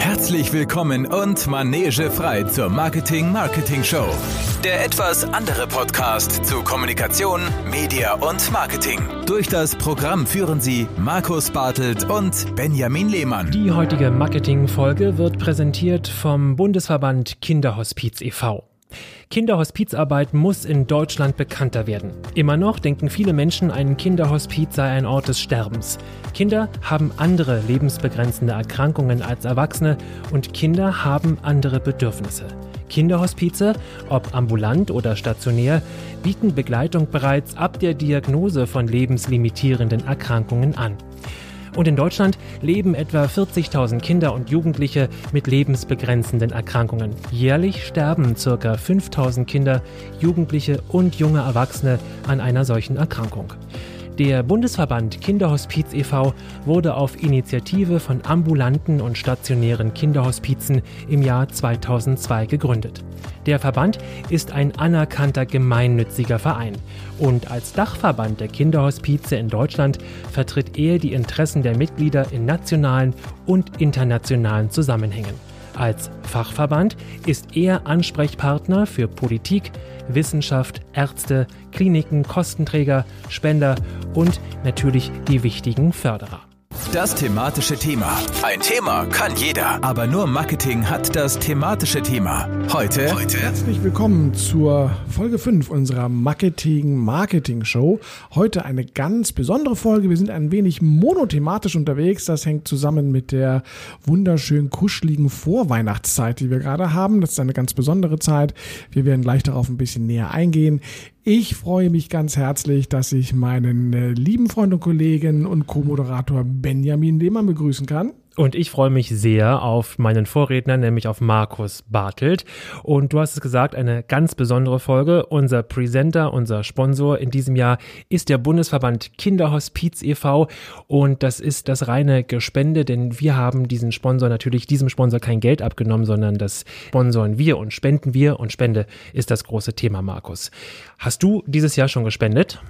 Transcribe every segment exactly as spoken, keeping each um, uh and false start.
Herzlich willkommen und manegefrei zur Marketing Marketing Show. Der etwas andere Podcast zu Kommunikation, Media und Marketing. Durch das Programm führen Sie Markus Bartelt und Benjamin Lehmann. Die heutige Marketing-Folge wird präsentiert vom Bundesverband Kinderhospiz e V Kinderhospizarbeit muss in Deutschland bekannter werden. Immer noch denken viele Menschen, ein Kinderhospiz sei ein Ort des Sterbens. Kinder haben andere lebensbegrenzende Erkrankungen als Erwachsene und Kinder haben andere Bedürfnisse. Kinderhospize, ob ambulant oder stationär, bieten Begleitung bereits ab der Diagnose von lebenslimitierenden Erkrankungen an. Und in Deutschland leben etwa vierzigtausend Kinder und Jugendliche mit lebensbegrenzenden Erkrankungen. Jährlich sterben ca. fünftausend Kinder, Jugendliche und junge Erwachsene an einer solchen Erkrankung. Der Bundesverband Kinderhospiz e V wurde auf Initiative von ambulanten und stationären Kinderhospizen im Jahr zweitausendzwei gegründet. Der Verband ist ein anerkannter gemeinnütziger Verein und als Dachverband der Kinderhospize in Deutschland vertritt er die Interessen der Mitglieder in nationalen und internationalen Zusammenhängen. Als Fachverband ist er Ansprechpartner für Politik, Wissenschaft, Ärzte, Kliniken, Kostenträger, Spender und natürlich die wichtigen Förderer. Das thematische Thema. Ein Thema kann jeder, aber nur Marketing hat das thematische Thema. Heute, Heute. Herzlich willkommen zur Folge fünf unserer Marketing-Marketing-Show. Heute eine ganz besondere Folge. Wir sind ein wenig monothematisch unterwegs. Das hängt zusammen mit der wunderschön kuscheligen Vorweihnachtszeit, die wir gerade haben. Das ist eine ganz besondere Zeit. Wir werden gleich darauf ein bisschen näher eingehen. Ich freue mich ganz herzlich, dass ich meinen äh, lieben Freund und Kollegen und Co-Moderator Benjamin Lehmann begrüßen kann. Und ich freue mich sehr auf meinen Vorredner, nämlich auf Markus Bartelt. Und du hast es gesagt, eine ganz besondere Folge. Unser Presenter, unser Sponsor in diesem Jahr ist der Bundesverband Kinderhospiz e V Und das ist das reine Gespende, denn wir haben diesen Sponsor natürlich, diesem Sponsor kein Geld abgenommen, sondern das sponsoren wir und spenden wir. Und Spende ist das große Thema, Markus. Hast du dieses Jahr schon gespendet?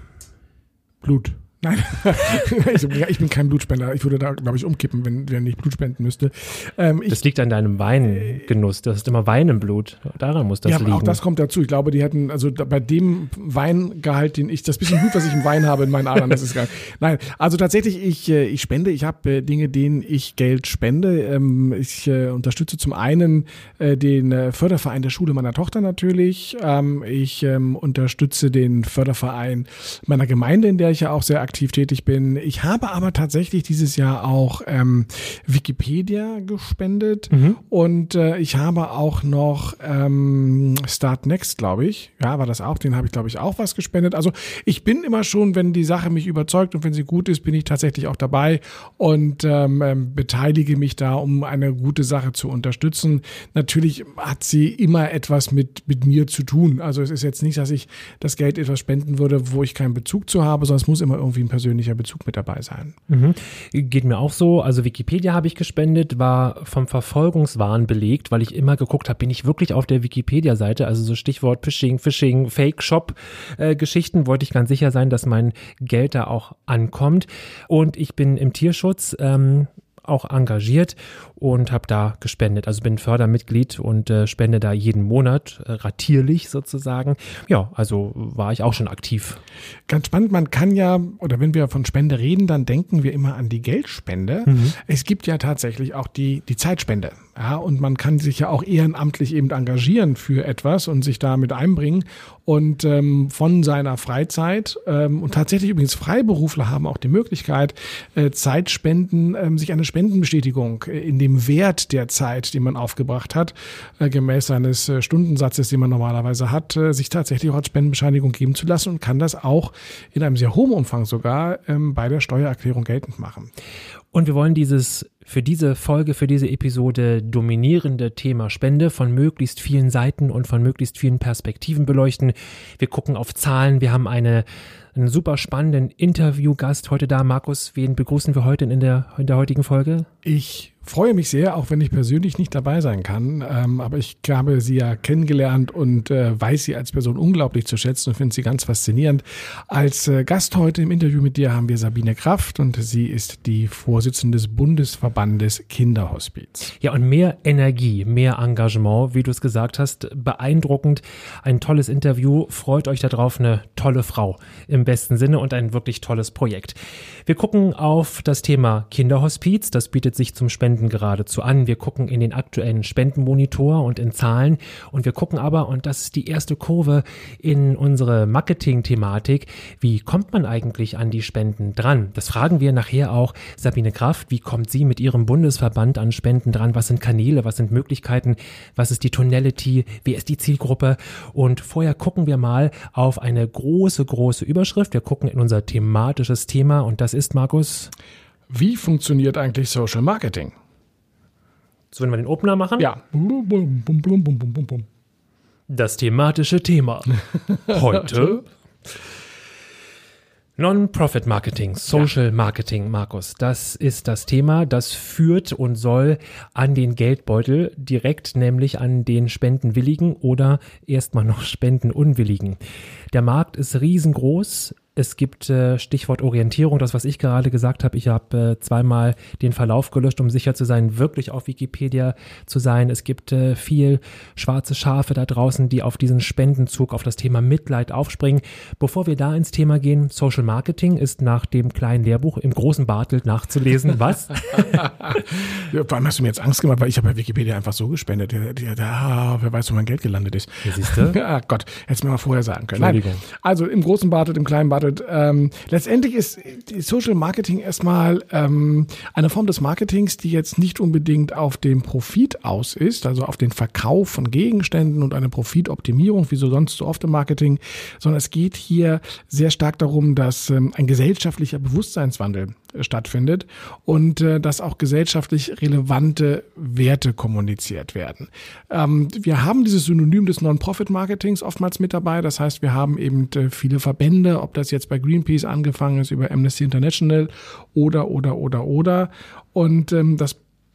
Blut. Nein, ich bin kein Blutspender. Ich würde da, glaube ich, umkippen, wenn, wenn ich Blut spenden müsste. Ähm, ich, das liegt an deinem Weingenuss. Du hast immer Wein im Blut. Daran muss das ja, liegen. Ja, auch das kommt dazu. Ich glaube, die hätten, also da, bei dem Weingehalt, den ich, das bisschen Blut, was ich im Wein habe in meinen Adern, das ist geil. Nein, also tatsächlich, ich, ich spende. Ich habe äh, Dinge, denen ich Geld spende. Ähm, ich äh, unterstütze zum einen äh, den äh, Förderverein der Schule meiner Tochter natürlich. Ähm, ich ähm, unterstütze den Förderverein meiner Gemeinde, in der ich ja auch sehr aktiv tätig bin. Ich habe aber tatsächlich dieses Jahr auch ähm, Wikipedia gespendet mhm. und äh, ich habe auch noch ähm, Start Next, glaube ich. Ja, war das auch. Den habe ich, glaube ich, auch was gespendet. Also ich bin immer schon, wenn die Sache mich überzeugt und wenn sie gut ist, bin ich tatsächlich auch dabei und ähm, ähm, beteilige mich da, um eine gute Sache zu unterstützen. Natürlich hat sie immer etwas mit, mit mir zu tun. Also es ist jetzt nicht, dass ich das Geld etwas spenden würde, wo ich keinen Bezug zu habe, sondern es muss immer irgendwie ein persönlicher Bezug mit dabei sein. Mhm. Geht mir auch so. Also Wikipedia habe ich gespendet, war vom Verfolgungswahn belegt, weil ich immer geguckt habe, bin ich wirklich auf der Wikipedia-Seite? Also so Stichwort Phishing, Phishing, Fake-Shop-Geschichten, äh, wollte ich ganz sicher sein, dass mein Geld da auch ankommt. Und ich bin im Tierschutz ähm, auch engagiert und habe da gespendet. Also bin Fördermitglied und äh, spende da jeden Monat, äh, ratierlich sozusagen. Ja, also war ich auch schon aktiv. Ganz spannend, man kann ja, oder wenn wir von Spende reden, dann denken wir immer an die Geldspende. Mhm. Es gibt ja tatsächlich auch die, die Zeitspende. Ja, und man kann sich ja auch ehrenamtlich eben engagieren für etwas und sich da mit einbringen und ähm, von seiner Freizeit ähm, und tatsächlich übrigens Freiberufler haben auch die Möglichkeit, äh, Zeitspenden, ähm, sich eine Spendenbestätigung äh, in dem Wert der Zeit, die man aufgebracht hat, äh, gemäß seines äh, Stundensatzes, den man normalerweise hat, äh, sich tatsächlich auch als Spendenbescheinigung geben zu lassen und kann das auch in einem sehr hohen Umfang sogar ähm, bei der Steuererklärung geltend machen. Und wir wollen dieses für diese Folge, für diese Episode dominierende Thema Spende von möglichst vielen Seiten und von möglichst vielen Perspektiven beleuchten. Wir gucken auf Zahlen. Wir haben eine, einen super spannenden Interviewgast heute da. Markus, wen begrüßen wir heute in der, in der heutigen Folge? Ich freue mich sehr, auch wenn ich persönlich nicht dabei sein kann. Ähm, aber ich habe sie ja kennengelernt und äh, weiß sie als Person unglaublich zu schätzen und finde sie ganz faszinierend. Als äh, Gast heute im Interview mit dir haben wir Sabine Kraft und sie ist die Vorsitzende des Bundesverbandes Kinderhospiz. Ja, und mehr Energie, mehr Engagement, wie du es gesagt hast, beeindruckend. Ein tolles Interview. Freut euch darauf, eine tolle Frau im besten Sinne und ein wirklich tolles Projekt. Wir gucken auf das Thema Kinderhospiz. Das bietet sich zum Spenden geradezu an. Wir gucken in den aktuellen Spendenmonitor und in Zahlen. Und wir gucken aber, und das ist die erste Kurve in unsere Marketing-Thematik, wie kommt man eigentlich an die Spenden dran? Das fragen wir nachher auch Sabine Kraft. Wie kommt sie mit ihrem Bundesverband an Spenden dran? Was sind Kanäle? Was sind Möglichkeiten? Was ist die Tonality? Wer ist die Zielgruppe? Und vorher gucken wir mal auf eine große, große Überschrift. Wir gucken in unser thematisches Thema und das ist, Markus? Wie funktioniert eigentlich Social Marketing? So, wenn wir den Opener machen? Ja. Das thematische Thema. Heute Non-Profit-Marketing, Social ja. Marketing, Markus, das ist das Thema, das führt und soll an den Geldbeutel, direkt nämlich an den Spendenwilligen oder erstmal noch Spendenunwilligen. Der Markt ist riesengroß. Es gibt äh, Stichwort Orientierung, das, was ich gerade gesagt habe. Ich habe äh, zweimal den Verlauf gelöscht, um sicher zu sein, wirklich auf Wikipedia zu sein. Es gibt äh, viel schwarze Schafe da draußen, die auf diesen Spendenzug, auf das Thema Mitleid aufspringen. Bevor wir da ins Thema gehen, Social Marketing ist nach dem kleinen Lehrbuch im großen Bartelt nachzulesen. Was? Ja, vor allem hast du mir jetzt Angst gemacht, weil ich habe bei Wikipedia einfach so gespendet. Der, der, der, wer weiß, wo mein Geld gelandet ist. Ja, siehst du? Ja, Gott, hättest du mir mal vorher sagen können. Entschuldigung. Nein. Also im großen Bartelt, im kleinen Bartelt. Ähm, letztendlich ist Social Marketing erstmal ähm, eine Form des Marketings, die jetzt nicht unbedingt auf den Profit aus ist, also auf den Verkauf von Gegenständen und eine Profitoptimierung, wie so sonst so oft im Marketing, sondern es geht hier sehr stark darum, dass ähm, ein gesellschaftlicher Bewusstseinswandel äh, stattfindet und äh, dass auch gesellschaftlich relevante Werte kommuniziert werden. Ähm, wir haben dieses Synonym des Non-Profit-Marketings oftmals mit dabei, das heißt, wir haben eben äh, viele Verbände, ob das jetzt bei Greenpeace angefangen ist, über Amnesty International oder, oder, oder, oder. Und ähm, das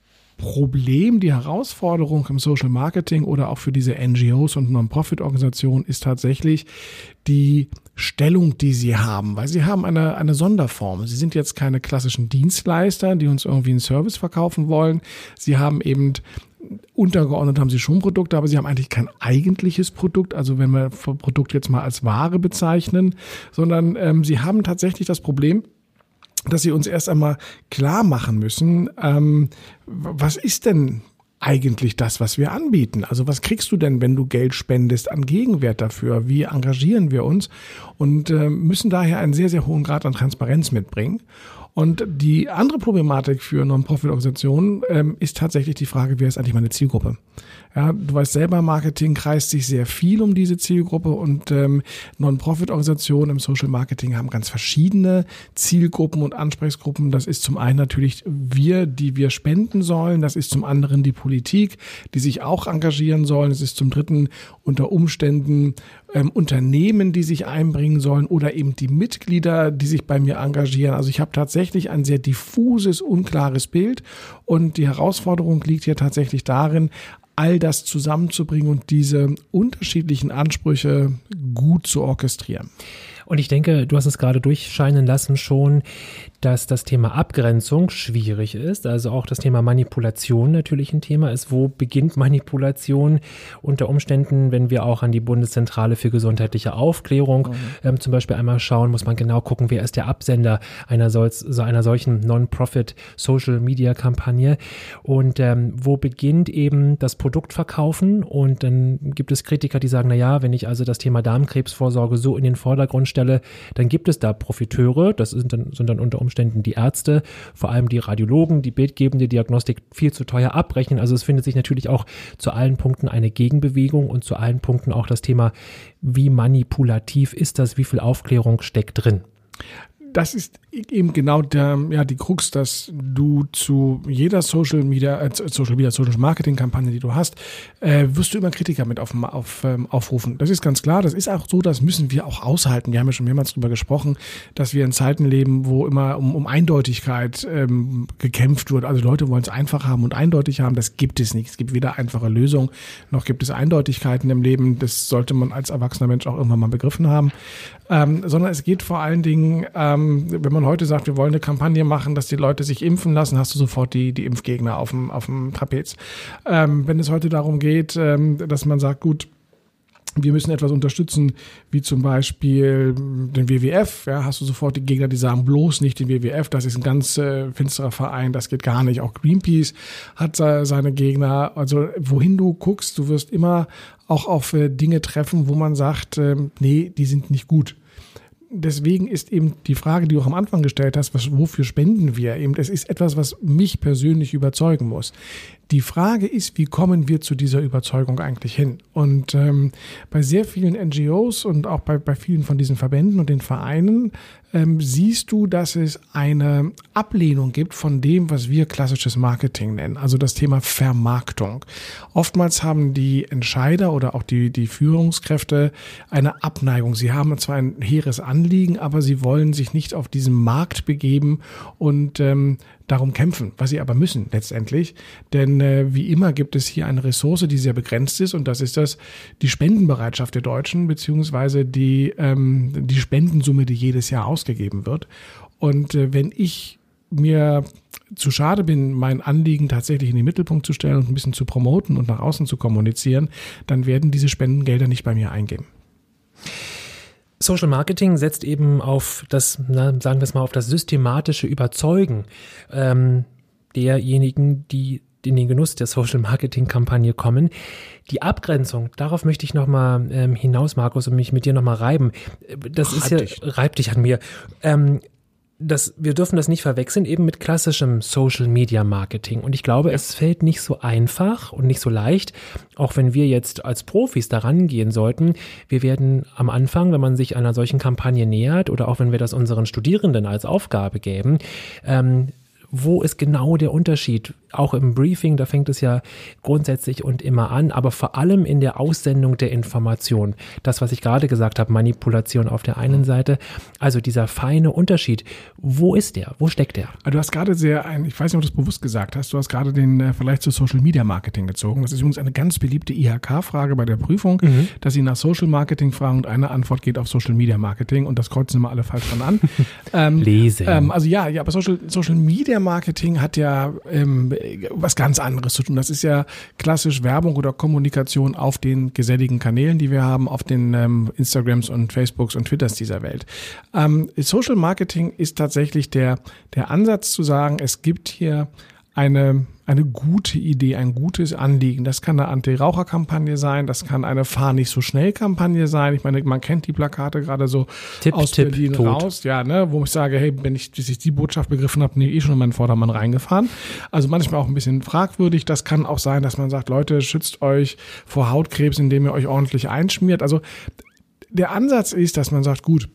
Problem, die Herausforderung im Social Marketing oder auch für diese N G Os und Non-Profit-Organisationen ist tatsächlich die Stellung, die sie haben, weil sie haben eine, eine Sonderform. Sie sind jetzt keine klassischen Dienstleister, die uns irgendwie einen Service verkaufen wollen. Sie haben eben untergeordnet haben sie schon Produkte, aber sie haben eigentlich kein eigentliches Produkt, also wenn wir Produkt jetzt mal als Ware bezeichnen, sondern ähm, sie haben tatsächlich das Problem, dass sie uns erst einmal klar machen müssen, ähm, was ist denn eigentlich das, was wir anbieten? Also was kriegst du denn, wenn du Geld spendest, an Gegenwert dafür? Wie engagieren wir uns? Und äh, müssen daher einen sehr, sehr hohen Grad an Transparenz mitbringen. Und die andere Problematik für Non-Profit-Organisationen ähm, ist tatsächlich die Frage, wer ist eigentlich meine Zielgruppe? Ja, du weißt selber, Marketing kreist sich sehr viel um diese Zielgruppe und ähm, Non-Profit-Organisationen im Social Marketing haben ganz verschiedene Zielgruppen und Ansprechgruppen. Das ist zum einen natürlich wir, die wir spenden sollen. Das ist zum anderen die Politik, die sich auch engagieren sollen. Es ist zum dritten unter Umständen ähm, Unternehmen, die sich einbringen sollen oder eben die Mitglieder, die sich bei mir engagieren. Also ich habe tatsächlich ein sehr diffuses, unklares Bild und die Herausforderung liegt hier tatsächlich darin, all das zusammenzubringen und diese unterschiedlichen Ansprüche gut zu orchestrieren. Und ich denke, du hast es gerade durchscheinen lassen schon, dass das Thema Abgrenzung schwierig ist. Also auch das Thema Manipulation natürlich ein Thema ist. Wo beginnt Manipulation? Unter Umständen, wenn wir auch an die Bundeszentrale für gesundheitliche Aufklärung mhm. ähm, zum Beispiel einmal schauen, muss man genau gucken, wer ist der Absender einer, sol- so einer solchen Non-Profit-Social-Media-Kampagne und ähm, wo beginnt eben das Produktverkaufen. Und dann gibt es Kritiker, die sagen, na ja, wenn ich also das Thema Darmkrebsvorsorge so in den Vordergrund stelle, dann gibt es da Profiteure, das sind dann, sind dann unter Umständen die Ärzte, vor allem die Radiologen, die bildgebende Diagnostik viel zu teuer abrechnen. Also es findet sich natürlich auch zu allen Punkten eine Gegenbewegung und zu allen Punkten auch das Thema, wie manipulativ ist das, wie viel Aufklärung steckt drin. Das ist eben genau der, ja, die Krux, dass du zu jeder Social Media, äh, Social Media, Social Marketing Kampagne, die du hast, äh, wirst du immer Kritiker mit auf, auf, ähm, aufrufen. Das ist ganz klar. Das ist auch so, das müssen wir auch aushalten. Wir haben ja schon mehrmals drüber gesprochen, dass wir in Zeiten leben, wo immer um, um Eindeutigkeit ähm, gekämpft wird. Also Leute wollen es einfach haben und eindeutig haben. Das gibt es nicht. Es gibt weder einfache Lösungen, noch gibt es Eindeutigkeiten im Leben. Das sollte man als erwachsener Mensch auch irgendwann mal begriffen haben. Ähm, sondern es geht vor allen Dingen, ähm, wenn man heute sagt, wir wollen eine Kampagne machen, dass die Leute sich impfen lassen, hast du sofort die, die Impfgegner auf dem, auf dem Trapez. Ähm, wenn es heute darum geht, ähm, dass man sagt, gut, wir müssen etwas unterstützen, wie zum Beispiel den W W F, ja, hast du sofort die Gegner, die sagen, bloß nicht den W W F, das ist ein ganz äh, finsterer Verein, das geht gar nicht. Auch Greenpeace hat äh, seine Gegner. Also wohin du guckst, du wirst immer auch auf äh, Dinge treffen, wo man sagt, äh, nee, die sind nicht gut. Deswegen ist eben die Frage, die du auch am Anfang gestellt hast, was, wofür spenden wir? Eben, das ist etwas, was mich persönlich überzeugen muss. Die Frage ist, wie kommen wir zu dieser Überzeugung eigentlich hin? Und ähm, bei sehr vielen N G Os und auch bei, bei vielen von diesen Verbänden und den Vereinen ähm, siehst du, dass es eine Ablehnung gibt von dem, was wir klassisches Marketing nennen, also das Thema Vermarktung. Oftmals haben die Entscheider oder auch die, die Führungskräfte eine Abneigung. Sie haben zwar ein hehres Anliegen, aber sie wollen sich nicht auf diesen Markt begeben und ähm, darum kämpfen, was sie aber müssen letztendlich. Denn äh, wie immer gibt es hier eine Ressource, die sehr begrenzt ist, und das ist das die Spendenbereitschaft der Deutschen beziehungsweise die ähm, die Spendensumme, die jedes Jahr ausgegeben wird. Und äh, wenn ich mir zu schade bin, mein Anliegen tatsächlich in den Mittelpunkt zu stellen und ein bisschen zu promoten und nach außen zu kommunizieren, dann werden diese Spendengelder nicht bei mir eingehen. Social Marketing setzt eben auf das, na, sagen wir es mal, auf das systematische Überzeugen ähm, derjenigen, die in den Genuss der Social Marketing Kampagne kommen. Die Abgrenzung, darauf möchte ich nochmal ähm, hinaus, Markus, und mich mit dir nochmal reiben. Das Ach, ist ja, dich. reib dich an mir. Ähm, Das, wir dürfen das nicht verwechseln eben mit klassischem Social Media Marketing. Und ich glaube, ja. es fällt nicht so einfach und nicht so leicht, auch wenn wir jetzt als Profis daran gehen sollten. Wir werden am Anfang, wenn man sich einer solchen Kampagne nähert oder auch wenn wir das unseren Studierenden als Aufgabe geben, ähm, wo ist genau der Unterschied? Auch im Briefing, da fängt es ja grundsätzlich und immer an, aber vor allem in der Aussendung der Information. Das, was ich gerade gesagt habe, Manipulation auf der einen Seite, also dieser feine Unterschied. Wo ist der? Wo steckt der? Du hast gerade sehr, ein, ich weiß nicht, ob du das bewusst gesagt hast, du hast gerade den äh, Vergleich zu Social Media Marketing gezogen. Das ist übrigens eine ganz beliebte I H K-Frage bei der Prüfung, mhm. dass sie nach Social Marketing fragen und eine Antwort geht auf Social Media Marketing und das kreuzen immer alle falsch dran an. ähm, Lesen. Ähm, also ja, ja, aber Social, Social Media Marketing hat ja ähm, was ganz anderes zu tun. Das ist ja klassisch Werbung oder Kommunikation auf den geselligen Kanälen, die wir haben, auf den ähm, Instagrams und Facebooks und Twitters dieser Welt. Ähm, Social Marketing ist tatsächlich der, der Ansatz zu sagen, es gibt hier eine, eine gute Idee, ein gutes Anliegen. Das kann eine Anti-Raucher-Kampagne sein, das kann eine Fahr-nicht-so-schnell-Kampagne sein. Ich meine, man kennt die Plakate gerade so Tipp, aus Tipp, Berlin tot. raus, ja, ne, wo ich sage, hey, wenn ich, bis ich die Botschaft begriffen habe, bin ich eh schon in meinen Vordermann reingefahren. Also manchmal auch ein bisschen fragwürdig. Das kann auch sein, dass man sagt, Leute, schützt euch vor Hautkrebs, indem ihr euch ordentlich einschmiert. Also der Ansatz ist, dass man sagt, gut,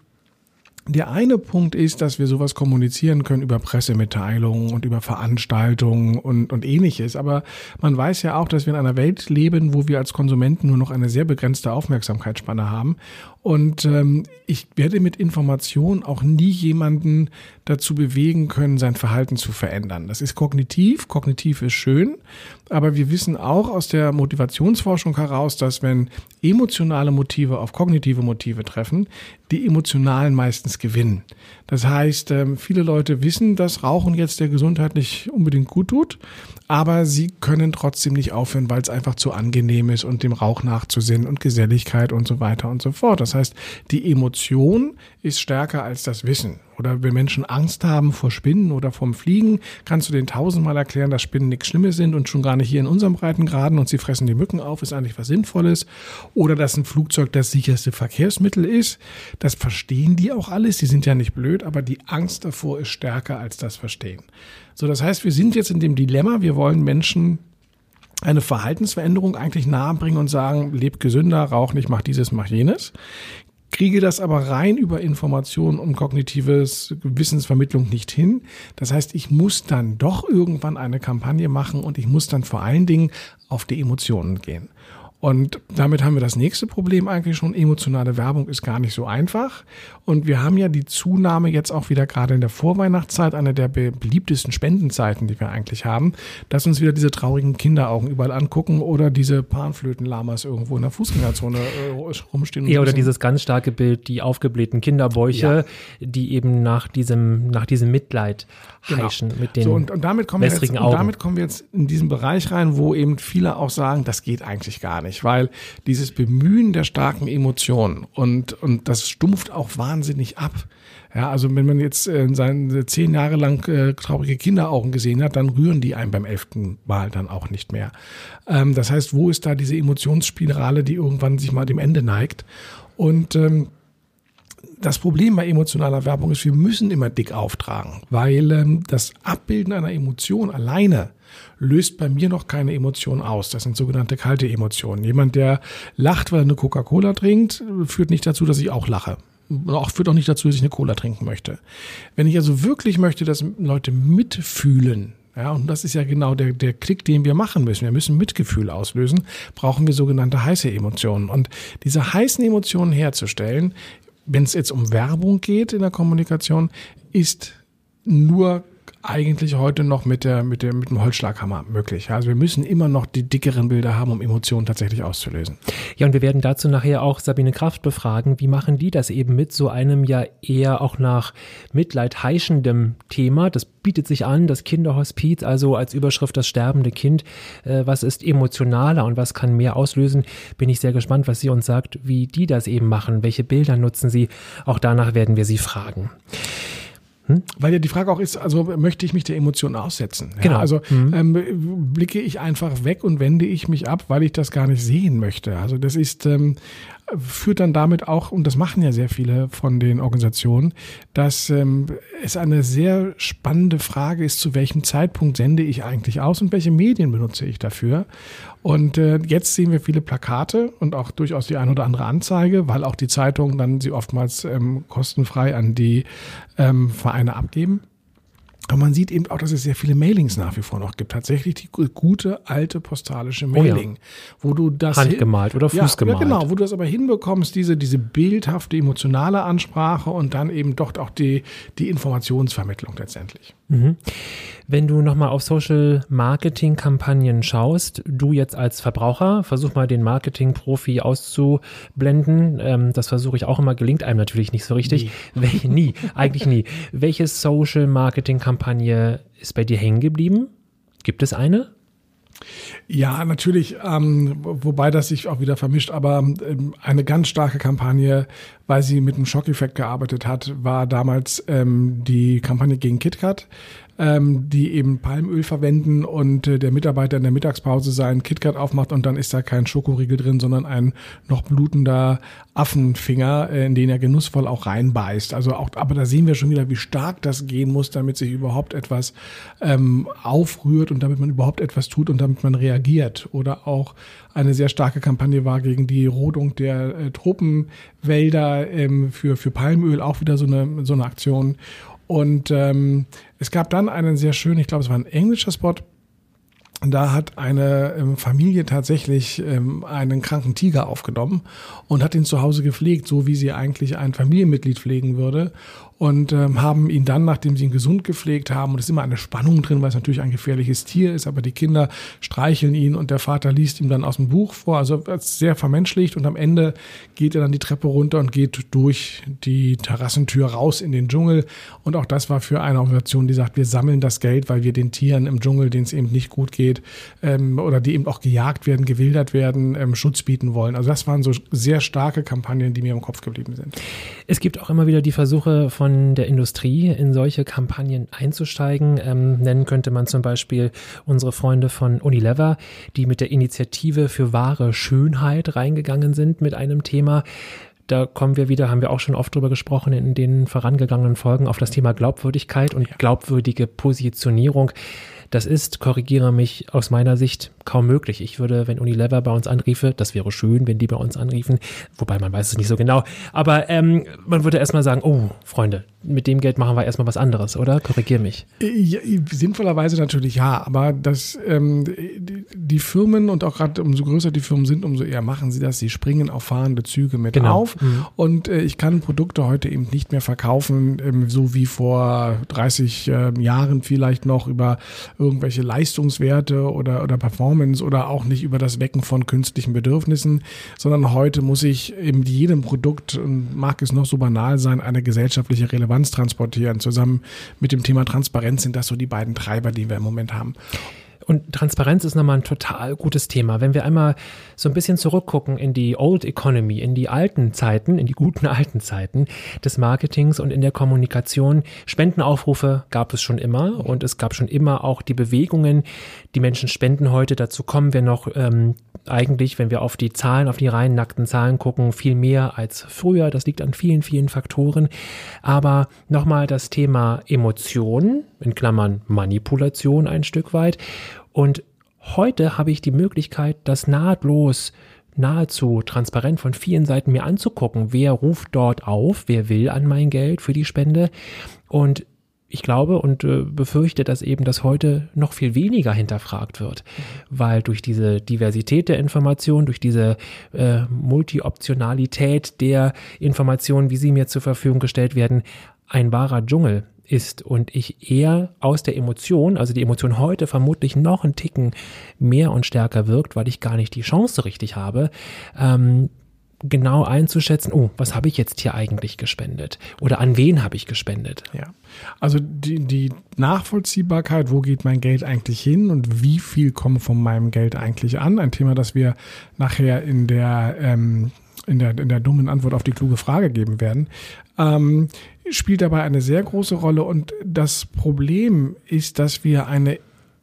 der eine Punkt ist, dass wir sowas kommunizieren können über Pressemitteilungen und über Veranstaltungen und, und ähnliches. Aber man weiß ja auch, dass wir in einer Welt leben, wo wir als Konsumenten nur noch eine sehr begrenzte Aufmerksamkeitsspanne haben. Und ähm, ich werde mit Information auch nie jemanden dazu bewegen können, sein Verhalten zu verändern. Das ist kognitiv. Kognitiv ist schön. Aber wir wissen auch aus der Motivationsforschung heraus, dass wenn emotionale Motive auf kognitive Motive treffen, die emotionalen meistens gewinnen. Das heißt, viele Leute wissen, dass Rauchen jetzt der Gesundheit nicht unbedingt gut tut, aber sie können trotzdem nicht aufhören, weil es einfach zu angenehm ist und dem Rauch nachzusinnen und Geselligkeit und so weiter und so fort. Das heißt, die Emotion ist stärker als das Wissen. Oder wenn Menschen Angst haben vor Spinnen oder vom Fliegen, kannst du denen tausendmal erklären, dass Spinnen nichts Schlimmes sind und schon gar nicht hier in unserem Breitengraden und sie fressen die Mücken auf, ist eigentlich was Sinnvolles. Oder dass ein Flugzeug das sicherste Verkehrsmittel ist. Das verstehen die auch alles, die sind ja nicht blöd, aber die Angst davor ist stärker als das Verstehen. So, das heißt, wir sind jetzt in dem Dilemma, wir wollen Menschen eine Verhaltensveränderung eigentlich nahebringen und sagen, leb gesünder, rauch nicht, mach dieses, mach jenes. kriege das aber rein über Information und kognitives Wissensvermittlung nicht hin. Das heißt, ich muss dann doch irgendwann eine Kampagne machen und ich muss dann vor allen Dingen auf die Emotionen gehen. Und damit haben wir das nächste Problem eigentlich schon. Emotionale Werbung ist gar nicht so einfach. Und wir haben ja die Zunahme jetzt auch wieder gerade in der Vorweihnachtszeit, eine der beliebtesten Spendenzeiten, die wir eigentlich haben, dass uns wieder diese traurigen Kinderaugen überall angucken oder diese Panflötenlamas irgendwo in der Fußgängerzone äh, rumstehen. Ja, oder dieses ganz starke Bild, die aufgeblähten Kinderbäuche, ja. die eben nach diesem, nach diesem Mitleid heischen genau. mit den so, und, und damit kommen wir jetzt, Augen. Und damit kommen wir jetzt in diesen Bereich rein, wo eben viele auch sagen, das geht eigentlich gar nicht. Weil dieses Bemühen der starken Emotionen und, und das stumpft auch wahnsinnig ab. Ja, also wenn man jetzt äh, seine zehn Jahre lang äh, traurige Kinderaugen gesehen hat, dann rühren die einen beim elften Mal dann auch nicht mehr. Ähm, das heißt, wo ist da diese Emotionsspirale, die irgendwann sich mal dem Ende neigt? Und ähm, das Problem bei emotionaler Werbung ist, wir müssen immer dick auftragen, weil ähm, das Abbilden einer Emotion alleine löst bei mir noch keine Emotion aus. Das sind sogenannte kalte Emotionen. Jemand, der lacht, weil er eine Coca-Cola trinkt, führt nicht dazu, dass ich auch lache. Auch führt auch nicht dazu, dass ich eine Cola trinken möchte. Wenn ich also wirklich möchte, dass Leute mitfühlen, ja, und das ist ja genau der, der Klick, den wir machen müssen. Wir müssen Mitgefühl auslösen, brauchen wir sogenannte heiße Emotionen. Und diese heißen Emotionen herzustellen, wenn es jetzt um Werbung geht in der Kommunikation, ist nur eigentlich heute noch mit der mit der mit dem Holzschlaghammer möglich. Also wir müssen immer noch die dickeren Bilder haben, um Emotionen tatsächlich auszulösen. Ja, und wir werden dazu nachher auch Sabine Kraft befragen. Wie machen die das eben mit so einem ja eher auch nach Mitleid heischendem Thema? Das bietet sich an, das Kinderhospiz, also als Überschrift das sterbende Kind. Äh, was ist emotionaler und was kann mehr auslösen? Bin ich sehr gespannt, was sie uns sagt, wie die das eben machen. Welche Bilder nutzen sie? Auch danach werden wir sie fragen. Hm? Weil ja die Frage auch ist, also möchte ich mich der Emotion aussetzen? Ja, genau. Also mhm. ähm, blicke ich einfach weg und wende ich mich ab, weil ich das gar nicht sehen möchte. Also das ist ähm, führt dann damit auch, und das machen ja sehr viele von den Organisationen, dass ähm, es eine sehr spannende Frage ist, zu welchem Zeitpunkt sende ich eigentlich aus und welche Medien benutze ich dafür. Und äh, jetzt sehen wir viele Plakate und auch durchaus die ein oder andere Anzeige, weil auch die Zeitungen dann sie oftmals ähm, kostenfrei an die ähm, Vereine abgeben. Aber man sieht eben auch, dass es sehr viele Mailings nach wie vor noch gibt. Tatsächlich die gute, alte postalische Mailing. Oh ja. Wo du das handgemalt oder fußgemalt. Ja, ja, genau. Wo du das aber hinbekommst, diese, diese bildhafte, emotionale Ansprache und dann eben doch auch die, die Informationsvermittlung letztendlich. Mhm. Wenn du nochmal auf Social-Marketing-Kampagnen schaust, du jetzt als Verbraucher, versuch mal den Marketing-Profi auszublenden. Ähm, das versuche ich auch immer, gelingt einem natürlich nicht so richtig. Nie, Wel- nie eigentlich nie. Welche Social-Marketing-Kampagne ist bei dir hängen geblieben? Gibt es eine? Ja, natürlich, ähm, wobei das sich auch wieder vermischt, aber ähm, eine ganz starke Kampagne, weil sie mit einem Schockeffekt gearbeitet hat, war damals ähm, die Kampagne gegen KitKat, ähm, die eben Palmöl verwenden und äh, der Mitarbeiter in der Mittagspause seinen KitKat aufmacht und dann ist da kein Schokoriegel drin, sondern ein noch blutender Affenfinger, äh, in den er genussvoll auch reinbeißt. Also auch, aber da sehen wir schon wieder, wie stark das gehen muss, damit sich überhaupt etwas ähm, aufrührt und damit man überhaupt etwas tut und damit man reagiert. Oder auch eine sehr starke Kampagne war gegen die Rodung der äh, Tropenwälder ähm, für für Palmöl, auch wieder so eine so eine Aktion. Und ähm, es gab dann einen sehr schönen, ich glaube, es war ein englischer Spot. Da hat eine ähm, Familie tatsächlich ähm, einen kranken Tiger aufgenommen und hat ihn zu Hause gepflegt, so wie sie eigentlich ein Familienmitglied pflegen würde. Und ähm, haben ihn dann, nachdem sie ihn gesund gepflegt haben, und es ist immer eine Spannung drin, weil es natürlich ein gefährliches Tier ist, aber die Kinder streicheln ihn und der Vater liest ihm dann aus dem Buch vor, also sehr vermenschlicht, und am Ende geht er dann die Treppe runter und geht durch die Terrassentür raus in den Dschungel. Und auch das war für eine Organisation, die sagt, wir sammeln das Geld, weil wir den Tieren im Dschungel, denen es eben nicht gut geht, ähm, oder die eben auch gejagt werden, gewildert werden, ähm, Schutz bieten wollen. Also das waren so sehr starke Kampagnen, die mir im Kopf geblieben sind. Es gibt auch immer wieder die Versuche von der Industrie in solche Kampagnen einzusteigen. Ähm, nennen könnte man zum Beispiel unsere Freunde von Unilever, die mit der Initiative für wahre Schönheit reingegangen sind mit einem Thema. da kommen wir wieder, haben wir auch schon oft drüber gesprochen in den vorangegangenen Folgen, auf das Thema Glaubwürdigkeit und glaubwürdige Positionierung. Das ist, korrigiere mich, aus meiner Sicht kaum möglich. Ich würde, wenn Unilever bei uns anriefe, das wäre schön, wenn die bei uns anriefen, wobei man weiß es nicht so genau, aber ähm, man würde erstmal sagen, oh, Freunde, mit dem Geld machen wir erstmal was anderes, oder? Korrigiere mich. Ja, sinnvollerweise natürlich ja, aber das, ähm, die, die Firmen und auch gerade umso größer die Firmen sind, umso eher machen sie das. Sie springen auf fahrende Züge mit genau. auf mhm. und äh, ich kann Produkte heute eben nicht mehr verkaufen, ähm, so wie vor dreißig äh, Jahren vielleicht noch über irgendwelche Leistungswerte oder, oder Performance oder auch nicht über das Wecken von künstlichen Bedürfnissen, sondern heute muss ich in jedem Produkt, und mag es noch so banal sein, eine gesellschaftliche Relevanz transportieren. Zusammen mit dem Thema Transparenz sind das so die beiden Treiber, die wir im Moment haben. Und Transparenz ist nochmal ein total gutes Thema. Wenn wir einmal so ein bisschen zurückgucken in die Old Economy, in die alten Zeiten, in die guten alten Zeiten des Marketings und in der Kommunikation. Spendenaufrufe gab es schon immer und es gab schon immer auch die Bewegungen, die Menschen spenden heute. Dazu kommen wir noch ähm, eigentlich, wenn wir auf die Zahlen, auf die rein nackten Zahlen gucken, viel mehr als früher. Das liegt an vielen, vielen Faktoren. Aber nochmal das Thema Emotionen, in Klammern Manipulation ein Stück weit. Und heute habe ich die Möglichkeit, das nahtlos, nahezu transparent von vielen Seiten mir anzugucken. Wer ruft dort auf? Wer will an mein Geld für die Spende? Und ich glaube und äh, befürchte, dass eben das heute noch viel weniger hinterfragt wird, weil durch diese Diversität der Information, durch diese äh, Multi-Optionalität der Informationen, wie sie mir zur Verfügung gestellt werden, ein wahrer Dschungel ist und ich eher aus der Emotion, also die Emotion heute vermutlich noch einen Ticken mehr und stärker wirkt, weil ich gar nicht die Chance richtig habe, ähm, genau einzuschätzen, oh, was habe ich jetzt hier eigentlich gespendet oder an wen habe ich gespendet? Ja, also die, die Nachvollziehbarkeit, wo geht mein Geld eigentlich hin und wie viel kommt von meinem Geld eigentlich an, ein Thema, das wir nachher in der ähm, in der, in der dummen Antwort auf die kluge Frage geben werden, ähm, spielt dabei eine sehr große Rolle. Und das Problem ist, dass wir eine,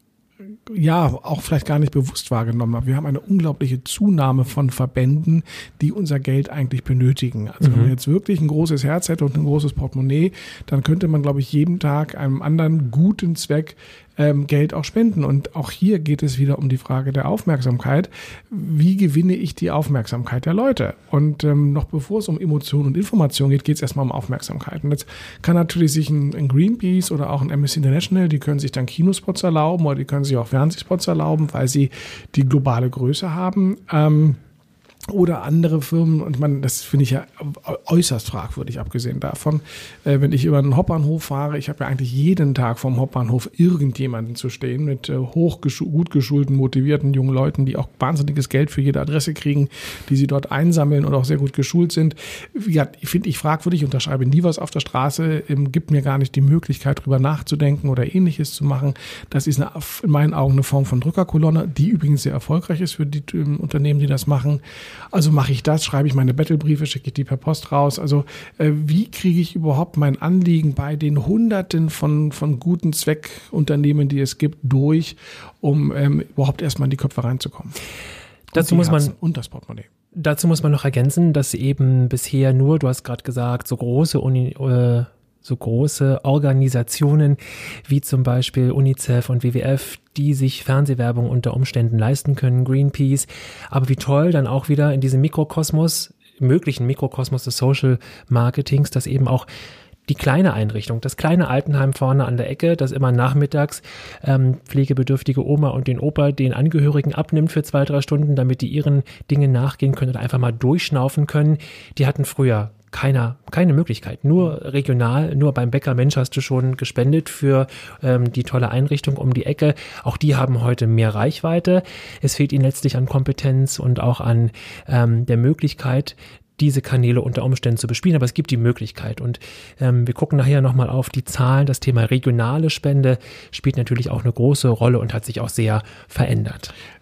ja, auch vielleicht gar nicht bewusst wahrgenommen haben. Wir haben eine unglaubliche Zunahme von Verbänden, die unser Geld eigentlich benötigen. Also mhm. wenn man jetzt wirklich ein großes Herz hätte und ein großes Portemonnaie, dann könnte man, glaube ich, jeden Tag einem anderen guten Zweck ähm, Geld auch spenden. Und auch hier geht es wieder um die Frage der Aufmerksamkeit. Wie gewinne ich die Aufmerksamkeit der Leute? Und ähm, noch bevor es um Emotionen und Information geht, geht es erstmal um Aufmerksamkeit. Und jetzt kann natürlich sich ein, ein Greenpeace oder auch ein Amnesty International, die können sich dann Kinospots erlauben oder die können sich auch Fernsehspots erlauben, weil sie die globale Größe haben. Ähm, Oder andere Firmen, und man, das finde ich ja äußerst fragwürdig, abgesehen davon, äh, wenn ich über einen Hauptbahnhof fahre, ich habe ja eigentlich jeden Tag vom Hauptbahnhof irgendjemanden zu stehen mit äh, hoch gut geschulten, motivierten jungen Leuten, die auch wahnsinniges Geld für jede Adresse kriegen, die sie dort einsammeln und auch sehr gut geschult sind. Ja, finde ich fragwürdig, unterschreibe nie was auf der Straße, ähm, gibt mir gar nicht die Möglichkeit, drüber nachzudenken oder Ähnliches zu machen. Das ist eine, in meinen Augen eine Form von Drückerkolonne, die übrigens sehr erfolgreich ist für die äh, Unternehmen, die das machen. Also mache ich das, schreibe ich meine Battlebriefe, schicke ich die per Post raus. Also äh, wie kriege ich überhaupt mein Anliegen bei den Hunderten von, von guten Zweckunternehmen, die es gibt, durch, um ähm, überhaupt erstmal in die Köpfe reinzukommen? Dazu muss man und das Portemonnaie. Dazu muss man noch ergänzen, dass eben bisher nur, du hast gerade gesagt, so große Uni, äh, so große Organisationen wie zum Beispiel UNICEF und W W F, die sich Fernsehwerbung unter Umständen leisten können, Greenpeace. Aber wie toll dann auch wieder in diesem Mikrokosmos, möglichen Mikrokosmos des Social Marketings, dass eben auch die kleine Einrichtung, das kleine Altenheim vorne an der Ecke, das immer nachmittags ähm, pflegebedürftige Oma und den Opa den Angehörigen abnimmt für zwei, drei Stunden, damit die ihren Dingen nachgehen können oder einfach mal durchschnaufen können. Die hatten früher Keiner, keine Möglichkeit. Nur regional, nur beim Bäcker Mensch hast du schon gespendet für ähm, die tolle Einrichtung um die Ecke. Auch die haben heute mehr Reichweite. Es fehlt ihnen letztlich an Kompetenz und auch an ähm, der Möglichkeit, diese Kanäle unter Umständen zu bespielen, aber es gibt die Möglichkeit und ähm, wir gucken nachher nochmal auf die Zahlen. Das Thema regionale Spende spielt natürlich auch eine große Rolle und hat sich auch sehr verändert.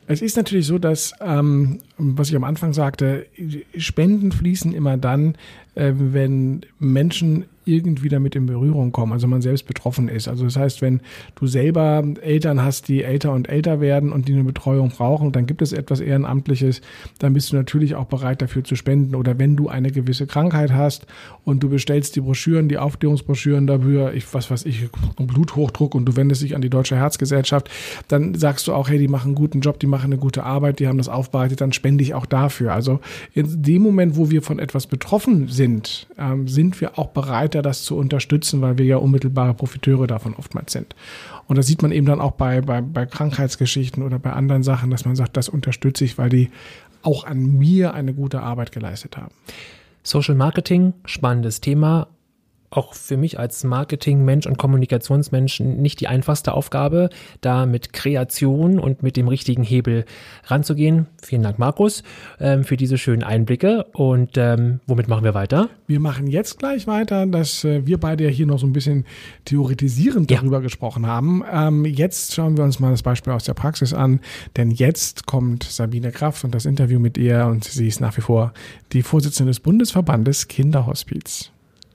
Es ist natürlich so, dass, ähm, was ich am Anfang sagte, Spenden fließen immer dann, äh, wenn Menschen irgendwie damit in Berührung kommen, also man selbst betroffen ist. Also das heißt, wenn du selber Eltern hast, die älter und älter werden und die eine Betreuung brauchen, dann gibt es etwas Ehrenamtliches, dann bist du natürlich auch bereit dafür zu spenden. Oder wenn du eine gewisse Krankheit hast und du bestellst die Broschüren, die Aufklärungsbroschüren dafür, ich, was weiß ich, Bluthochdruck und du wendest dich an die Deutsche Herzgesellschaft, dann sagst du auch, hey, die machen einen guten Job, die machen eine gute Arbeit, die haben das aufbereitet, dann spende ich auch dafür. Also in dem Moment, wo wir von etwas betroffen sind, ähm, sind wir auch bereit, das zu unterstützen, weil wir ja unmittelbare Profiteure davon oftmals sind. Und das sieht man eben dann auch bei, bei, bei Krankheitsgeschichten oder bei anderen Sachen, dass man sagt, das unterstütze ich, weil die auch an mir eine gute Arbeit geleistet haben. Social Marketing, spannendes Thema. Auch für mich als Marketingmensch und Kommunikationsmensch nicht die einfachste Aufgabe, da mit Kreation und mit dem richtigen Hebel ranzugehen. Vielen Dank, Markus, ähm, für diese schönen Einblicke. Und ähm, womit machen wir weiter? Wir machen jetzt gleich weiter, dass äh, wir beide ja hier noch so ein bisschen theoretisierend Ja. darüber gesprochen haben. Ähm, jetzt schauen wir uns mal das Beispiel aus der Praxis an, denn jetzt kommt Sabine Kraft und das Interview mit ihr und sie ist nach wie vor die Vorsitzende des Bundesverbandes Kinderhospiz.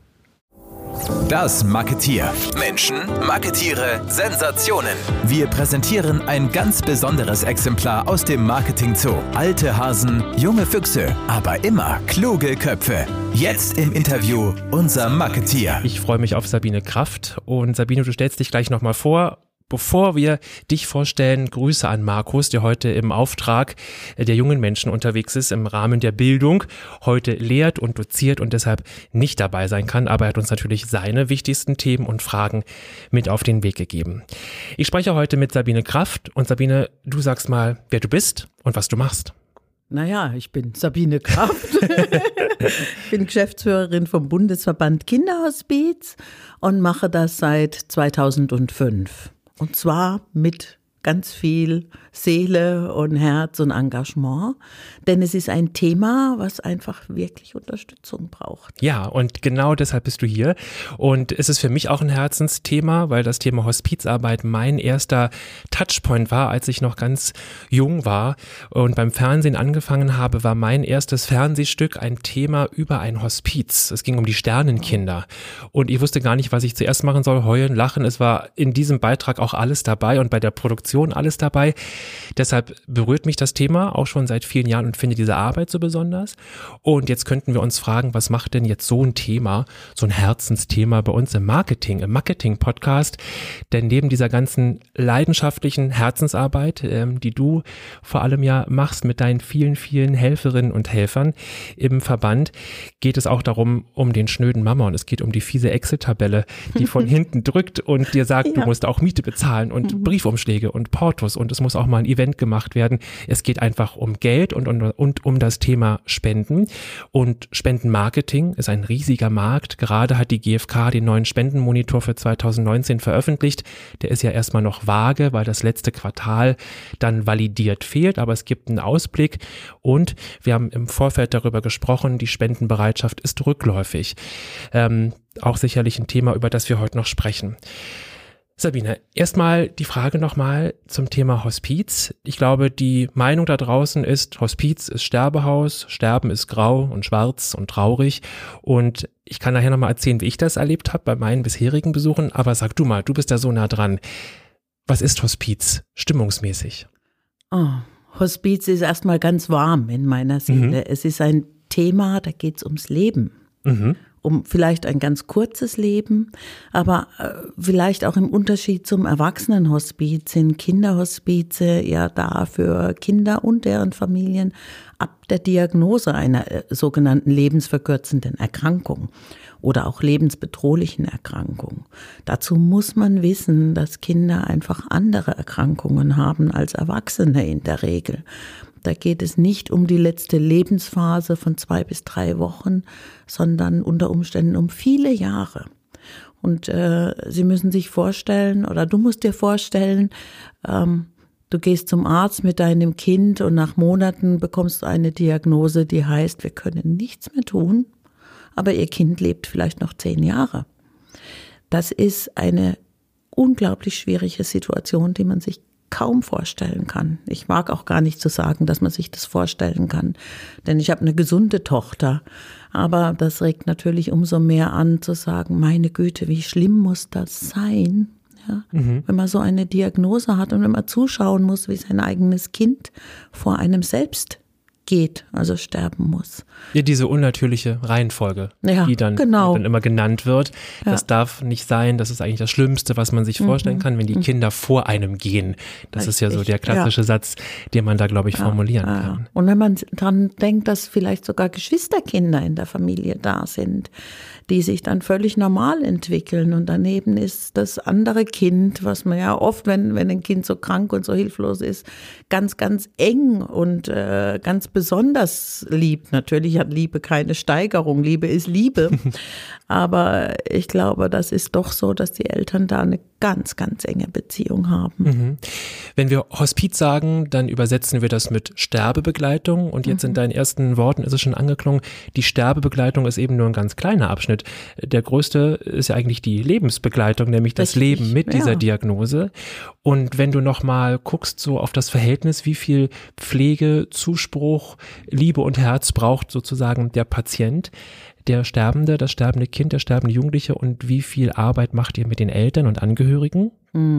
Das Marketier. Menschen, Marketiere, Sensationen. Wir präsentieren ein ganz besonderes Exemplar aus dem Marketing Zoo. Alte Hasen, junge Füchse, aber immer kluge Köpfe. Jetzt im Interview unser Marketier. Ich freue mich auf Sabine Kraft. Und Sabine, du stellst dich gleich nochmal vor. Bevor wir dich vorstellen, Grüße an Markus, der heute im Auftrag der jungen Menschen unterwegs ist, im Rahmen der Bildung, heute lehrt und doziert und deshalb nicht dabei sein kann, aber er hat uns natürlich seine wichtigsten Themen und Fragen mit auf den Weg gegeben. Ich spreche heute mit Sabine Kraft und Sabine, du sagst mal, wer du bist und was du machst. Naja, ich bin Sabine Kraft, ich bin Geschäftsführerin vom Bundesverband Kinderhospiz und mache das seit zweitausendfünf. Und zwar mit ganz viel Seele und Herz und Engagement, denn es ist ein Thema, was einfach wirklich Unterstützung braucht. Ja, und genau deshalb bist du hier und es ist für mich auch ein Herzensthema, weil das Thema Hospizarbeit mein erster Touchpoint war, als ich noch ganz jung war und beim Fernsehen angefangen habe, war mein erstes Fernsehstück ein Thema über ein Hospiz. Es ging um die Sternenkinder und ich wusste gar nicht, was ich zuerst machen soll, heulen, lachen. Es war in diesem Beitrag auch alles dabei und bei der Produktion alles dabei. Deshalb berührt mich das Thema auch schon seit vielen Jahren und finde diese Arbeit so besonders. Und jetzt könnten wir uns fragen, was macht denn jetzt so ein Thema, so ein Herzensthema bei uns im Marketing, im Marketing-Podcast? Denn neben dieser ganzen leidenschaftlichen Herzensarbeit, ähm, die du vor allem ja machst mit deinen vielen, vielen Helferinnen und Helfern im Verband, geht es auch darum, um den schnöden Mammon. Es geht um die fiese Excel-Tabelle, die von hinten drückt und dir sagt, ja, du musst auch Miete bezahlen und mhm. Briefumschläge und Portos und es muss auch mal ein Event gemacht werden. Es geht einfach um Geld und, und, und um das Thema Spenden. Und Spendenmarketing ist ein riesiger Markt. Gerade hat die G f K den neuen Spendenmonitor für zweitausendneunzehn veröffentlicht. Der ist ja erstmal noch vage, weil das letzte Quartal dann validiert fehlt, aber es gibt einen Ausblick und wir haben im Vorfeld darüber gesprochen, die Spendenbereitschaft ist rückläufig. Ähm, auch sicherlich ein Thema, über das wir heute noch sprechen. Sabine, erstmal die Frage nochmal zum Thema Hospiz. Ich glaube, die Meinung da draußen ist, Hospiz ist Sterbehaus, Sterben ist grau und schwarz und traurig und ich kann nachher nochmal erzählen, wie ich das erlebt habe bei meinen bisherigen Besuchen, aber sag du mal, du bist da so nah dran. Was ist Hospiz stimmungsmäßig? Oh, Hospiz ist erstmal ganz warm in meiner Seele. Mhm. Es ist ein Thema, da geht es ums Leben. Mhm. Um vielleicht ein ganz kurzes Leben, aber äh, vielleicht auch im Unterschied zum Erwachsenenhospiz sind Kinderhospize ja da für Kinder und deren Familien ab der Diagnose einer äh, sogenannten lebensverkürzenden Erkrankung oder auch lebensbedrohlichen Erkrankung. Dazu muss man wissen, dass Kinder einfach andere Erkrankungen haben als Erwachsene in der Regel. Da geht es nicht um die letzte Lebensphase von zwei bis drei Wochen, sondern unter Umständen um viele Jahre. Und äh, Sie müssen sich vorstellen, oder du musst dir vorstellen, ähm, du gehst zum Arzt mit deinem Kind und nach Monaten bekommst du eine Diagnose, die heißt, wir können nichts mehr tun, aber Ihr Kind lebt vielleicht noch zehn Jahre. Das ist eine unglaublich schwierige Situation, die man sich kaum vorstellen kann. Ich mag auch gar nicht zu sagen, dass man sich das vorstellen kann, denn ich habe eine gesunde Tochter. Aber das regt natürlich umso mehr an zu sagen, meine Güte, wie schlimm muss das sein, ja? Mhm. Wenn man so eine Diagnose hat und wenn man zuschauen muss, wie sein eigenes Kind vor einem selbst geht, also sterben muss. Ja, diese unnatürliche Reihenfolge, ja, die dann, genau. dann immer genannt wird. Ja. Das darf nicht sein, das ist eigentlich das Schlimmste, was man sich mhm. vorstellen kann, wenn die Kinder vor einem gehen. Das Richtig. Ist ja so der klassische ja. Satz, den man da, glaube ich, ja. formulieren ja. kann. Und wenn man dran denkt, dass vielleicht sogar Geschwisterkinder in der Familie da sind, die sich dann völlig normal entwickeln und daneben ist das andere Kind, was man ja oft, wenn, wenn ein Kind so krank und so hilflos ist, ganz, ganz eng und äh, ganz besonders liebt. Natürlich hat Liebe keine Steigerung, Liebe ist Liebe, aber ich glaube, das ist doch so, dass die Eltern da eine ganz, ganz enge Beziehung haben. Mhm. Wenn wir Hospiz sagen, dann übersetzen wir das mit Sterbebegleitung und jetzt mhm. in deinen ersten Worten ist es schon angeklungen, die Sterbebegleitung ist eben nur ein ganz kleiner Abschnitt. Der größte ist ja eigentlich die Lebensbegleitung, nämlich das Richtig. Leben mit dieser ja. Diagnose. Und wenn du nochmal guckst so auf das Verhältnis, wie viel Pflege, Zuspruch, Liebe und Herz braucht sozusagen der Patient, der Sterbende, das sterbende Kind, der sterbende Jugendliche und wie viel Arbeit macht ihr mit den Eltern und Angehörigen?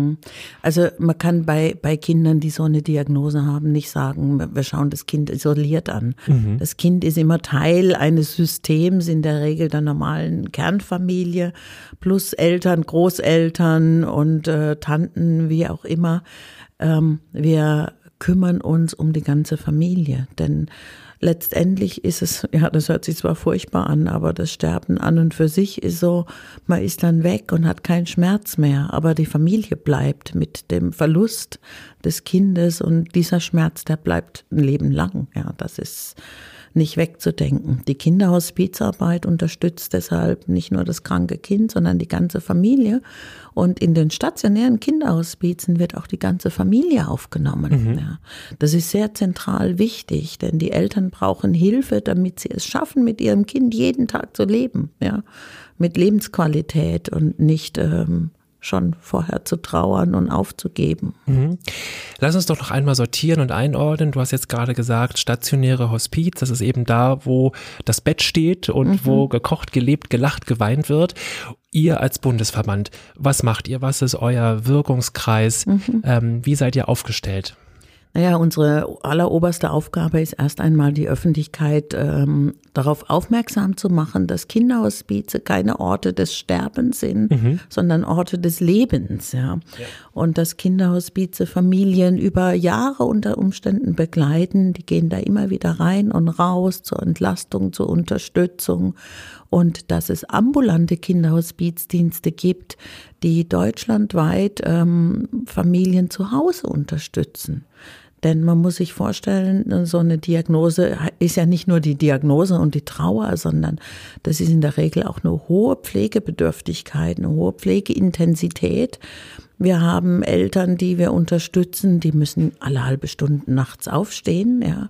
Also man kann bei, bei Kindern, die so eine Diagnose haben, nicht sagen, wir schauen das Kind isoliert an. Mhm. Das Kind ist immer Teil eines Systems, in der Regel der normalen Kernfamilie, plus Eltern, Großeltern und äh, Tanten, wie auch immer. Ähm, wir kümmern uns um die ganze Familie, denn letztendlich ist es, ja, das hört sich zwar furchtbar an, aber das Sterben an und für sich ist so, man ist dann weg und hat keinen Schmerz mehr, aber die Familie bleibt mit dem Verlust des Kindes und dieser Schmerz, der bleibt ein Leben lang, ja, das ist nicht wegzudenken. Die Kinderhospizarbeit unterstützt deshalb nicht nur das kranke Kind, sondern die ganze Familie. Und in den stationären Kinderhospizen wird auch die ganze Familie aufgenommen. Mhm. Ja. Das ist sehr zentral wichtig, denn die Eltern brauchen Hilfe, damit sie es schaffen, mit ihrem Kind jeden Tag zu leben. Ja. Mit Lebensqualität und nicht ähm, schon vorher zu trauern und aufzugeben. Mhm. Lass uns doch noch einmal sortieren und einordnen. Du hast jetzt gerade gesagt, stationäre Hospiz, das ist eben da, wo das Bett steht und mhm. wo gekocht, gelebt, gelacht, geweint wird. Ihr als Bundesverband, was macht ihr? Was ist euer Wirkungskreis? Mhm. Ähm, wie seid ihr aufgestellt? Naja, unsere alleroberste Aufgabe ist erst einmal die Öffentlichkeit ähm, darauf aufmerksam zu machen, dass Kinderhospize keine Orte des Sterbens sind, mhm. sondern Orte des Lebens. Ja. ja. Und dass Kinderhospize Familien über Jahre unter Umständen begleiten, die gehen da immer wieder rein und raus zur Entlastung, zur Unterstützung. Und dass es ambulante Kinderhospizdienste gibt, die deutschlandweit ähm, Familien zu Hause unterstützen. Denn man muss sich vorstellen, so eine Diagnose ist ja nicht nur die Diagnose und die Trauer, sondern das ist in der Regel auch eine hohe Pflegebedürftigkeit, eine hohe Pflegeintensität. Wir haben Eltern, die wir unterstützen, die müssen alle halbe Stunde nachts aufstehen, ja,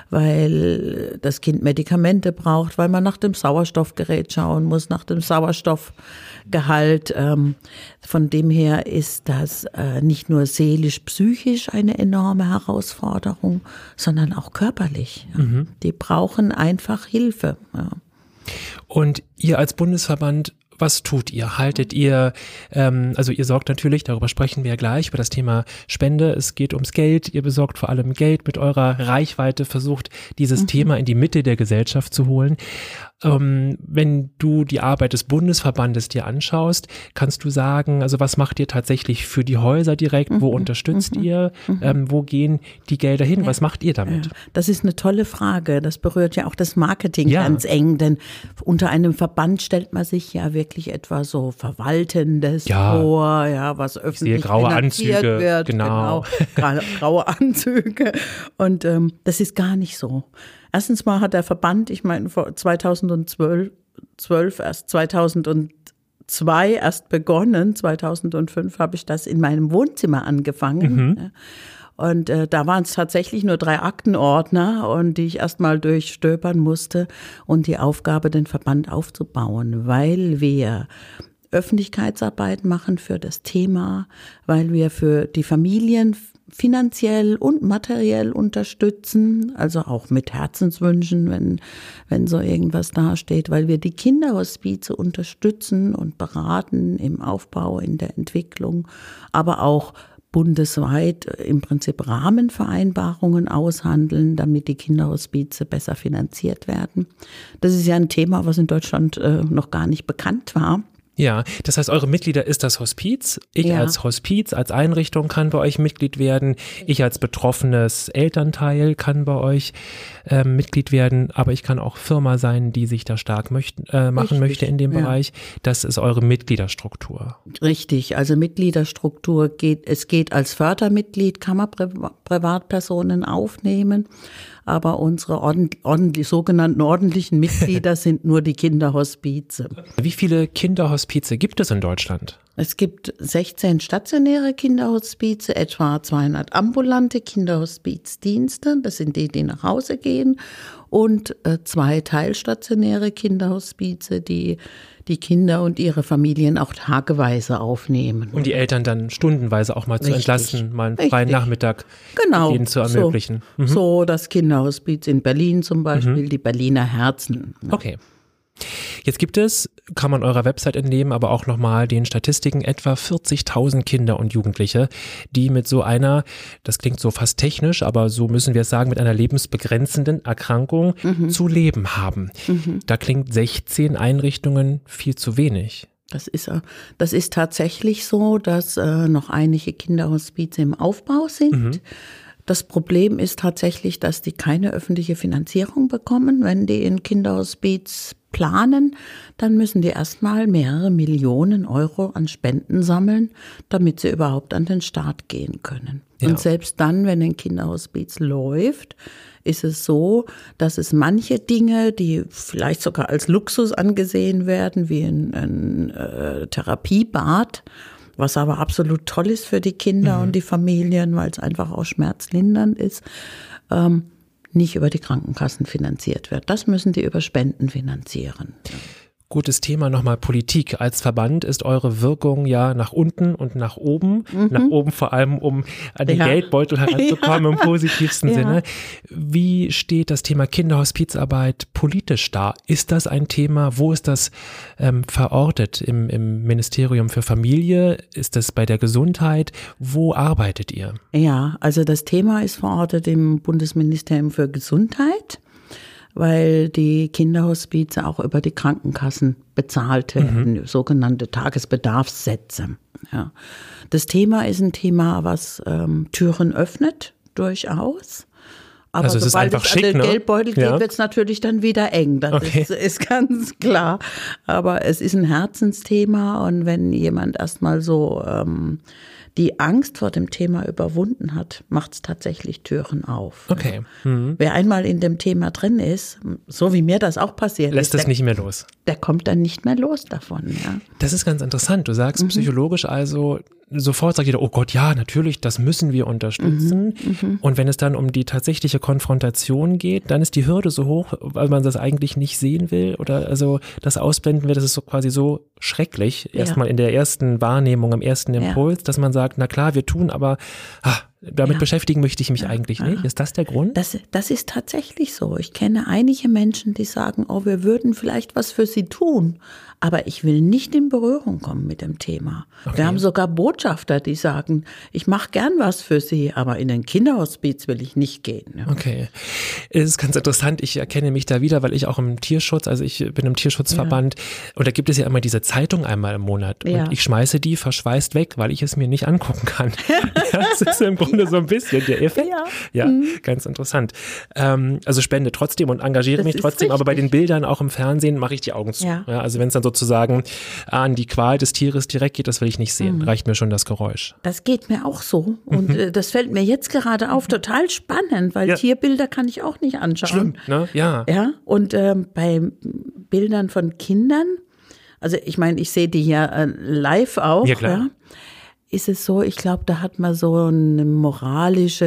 weil das Kind Medikamente braucht, weil man nach dem Sauerstoffgerät schauen muss, nach dem Sauerstoffgehalt. Ähm, von dem her ist das äh, nicht nur seelisch-psychisch eine enorme Herausforderung, sondern auch körperlich. Ja. Mhm. Die brauchen einfach Hilfe. Ja. Und ihr als Bundesverband, was tut ihr? Haltet ihr, ähm, also ihr sorgt natürlich, darüber sprechen wir ja gleich, über das Thema Spende. Es geht ums Geld. Ihr besorgt vor allem Geld mit eurer Reichweite, versucht dieses mhm. Thema in die Mitte der Gesellschaft zu holen. Ähm, wenn du die Arbeit des Bundesverbandes dir anschaust, kannst du sagen, also was macht ihr tatsächlich für die Häuser direkt? Mhm. Wo unterstützt mhm. ihr? Mhm. Ähm, wo gehen die Gelder hin? Ja. Was macht ihr damit? Ja. Das ist eine tolle Frage. Das berührt ja auch das Marketing ja. ganz eng, denn unter einem Verband stellt man sich ja wirklich etwa so Verwaltendes ja. vor, ja, was öffentlich graue finanziert Anzüge, wird. Genau. genau. Graue Anzüge. Und ähm, das ist gar nicht so. Erstens mal hat der Verband, ich meine, vor zweitausendzwölf, zwölf erst zweitausendzwei erst begonnen, zweitausendfünf habe ich das in meinem Wohnzimmer angefangen. Mhm. Und äh, da waren es tatsächlich nur drei Aktenordner, und die ich erstmal durchstöbern musste, und die Aufgabe, den Verband aufzubauen, weil wir Öffentlichkeitsarbeit machen für das Thema, weil wir für die Familien finanziell und materiell unterstützen, also auch mit Herzenswünschen, wenn, wenn so irgendwas dasteht, weil wir die Kinderhospize unterstützen und beraten im Aufbau, in der Entwicklung, aber auch bundesweit im Prinzip Rahmenvereinbarungen aushandeln, damit die Kinderhospize besser finanziert werden. Das ist ja ein Thema, was in Deutschland äh, noch gar nicht bekannt war. Ja, das heißt, eure Mitglieder ist das Hospiz. Ich ja. als Hospiz, als Einrichtung kann bei euch Mitglied werden. Ich als betroffenes Elternteil kann bei euch äh, Mitglied werden. Aber ich kann auch Firma sein, die sich da stark möcht, äh, machen Richtig, möchte in dem ja. Bereich. Das ist eure Mitgliederstruktur. Richtig, also Mitgliederstruktur geht, es geht als Fördermitglied, kann man Pri- Privatpersonen aufnehmen. Aber unsere ordentlich, ordentlich, sogenannten ordentlichen Mitglieder sind nur die Kinderhospize. Wie viele Kinderhospize gibt es in Deutschland? Es gibt sechzehn stationäre Kinderhospize, etwa zweihundert ambulante Kinderhospizdienste, das sind die, die nach Hause gehen, und äh, zwei teilstationäre Kinderhospize, die die Kinder und ihre Familien auch tageweise aufnehmen. Um die Eltern dann stundenweise auch mal Richtig. zu entlasten, mal einen freien Richtig. Nachmittag genau. ihnen zu ermöglichen. So, mhm. so das Kinderhospiz in Berlin zum Beispiel, Mhm. die Berliner Herzen. Okay. Jetzt gibt es, kann man eurer Website entnehmen, aber auch nochmal den Statistiken, etwa vierzigtausend Kinder und Jugendliche, die mit so einer, das klingt so fast technisch, aber so müssen wir es sagen, mit einer lebensbegrenzenden Erkrankung mhm. zu leben haben. Mhm. Da klingt sechzehn Einrichtungen viel zu wenig. Das ist, das ist tatsächlich so, dass äh, noch einige Kinderhospize im Aufbau sind. Mhm. Das Problem ist tatsächlich, dass die keine öffentliche Finanzierung bekommen. Wenn die in Kinderhospiz planen, dann müssen die erstmal mehrere Millionen Euro an Spenden sammeln, damit sie überhaupt an den Start gehen können. Ja. Und selbst dann, wenn ein Kinderhospiz läuft, ist es so, dass es manche Dinge, die vielleicht sogar als Luxus angesehen werden, wie ein, ein äh, Therapiebad, was aber absolut toll ist für die Kinder mhm. und die Familien, weil es einfach auch schmerzlindernd ist, ähm, nicht über die Krankenkassen finanziert wird. Das müssen die über Spenden finanzieren. Gutes Thema nochmal Politik. Als Verband ist eure Wirkung ja nach unten und nach oben. Mhm. Nach oben vor allem, um an den ja. Geldbeutel heranzukommen ja. im positivsten ja. Sinne. Wie steht das Thema Kinderhospizarbeit politisch da? Ist das ein Thema? Wo ist das ähm, verortet? Im, im Ministerium für Familie? Ist das bei der Gesundheit? Wo arbeitet ihr? Ja, also das Thema ist verortet im Bundesministerium für Gesundheit, weil die Kinderhospize auch über die Krankenkassen bezahlt werden, mhm. sogenannte Tagesbedarfssätze. Ja. Das Thema ist ein Thema, was ähm, Türen öffnet, durchaus. Aber also es sobald ist einfach es schick, an den ne? Geldbeutel geht, ja. wird es natürlich dann wieder eng. Das okay. ist, ist ganz klar. Aber es ist ein Herzensthema, und wenn jemand erstmal so ähm, die Angst vor dem Thema überwunden hat, macht es tatsächlich Türen auf. Okay. Mhm. Wer einmal in dem Thema drin ist, so wie mir das auch passiert lässt ist, es der, nicht mehr los. Der kommt dann nicht mehr los davon. Ja. Das ist ganz interessant. Du sagst mhm. psychologisch also, sofort sagt jeder, oh Gott, ja, natürlich, das müssen wir unterstützen. Mhm, mhm. Und wenn es dann um die tatsächliche Konfrontation geht, dann ist die Hürde so hoch, weil man das eigentlich nicht sehen will, oder also das ausblenden will, das ist so quasi so schrecklich, ja. erstmal in der ersten Wahrnehmung, am ersten Impuls, ja. dass man sagt, na klar, wir tun, aber ah, damit ja. beschäftigen möchte ich mich ja. eigentlich nicht. Ist das der Grund? Das, das ist tatsächlich so. Ich kenne einige Menschen, die sagen, oh, wir würden vielleicht was für sie tun, aber ich will nicht in Berührung kommen mit dem Thema. Okay. Wir haben sogar Botschafter, die sagen, ich mache gern was für sie, aber in den Kinderhospiz will ich nicht gehen. Ja. Okay. Es ist ganz interessant, ich erkenne mich da wieder, weil ich auch im Tierschutz, also ich bin im Tierschutzverband ja. und da gibt es ja immer diese Zeitung einmal im Monat ja. und ich schmeiße die verschweißt weg, weil ich es mir nicht angucken kann. ja, das ist im Grunde so ein bisschen der Effekt. Ja, ja mhm. ganz interessant. Ähm, also spende trotzdem und engagiere das mich trotzdem, richtig. Aber bei den Bildern auch im Fernsehen mache ich die Augen zu. Ja. Ja, also wenn es dann sozusagen an die Qual des Tieres direkt geht, das will ich nicht sehen. Mhm. Reicht mir schon das Geräusch. Das geht mir auch so. Und mhm. das fällt mir jetzt gerade auf, total spannend, weil ja. Tierbilder kann ich auch nicht anschauen. Schlimm, ne? Ja. Ja, und ähm, bei Bildern von Kindern, also ich meine, ich sehe die ja äh, live auch. Ja, klar. Ja. ist es so, ich glaube, da hat man so eine moralische,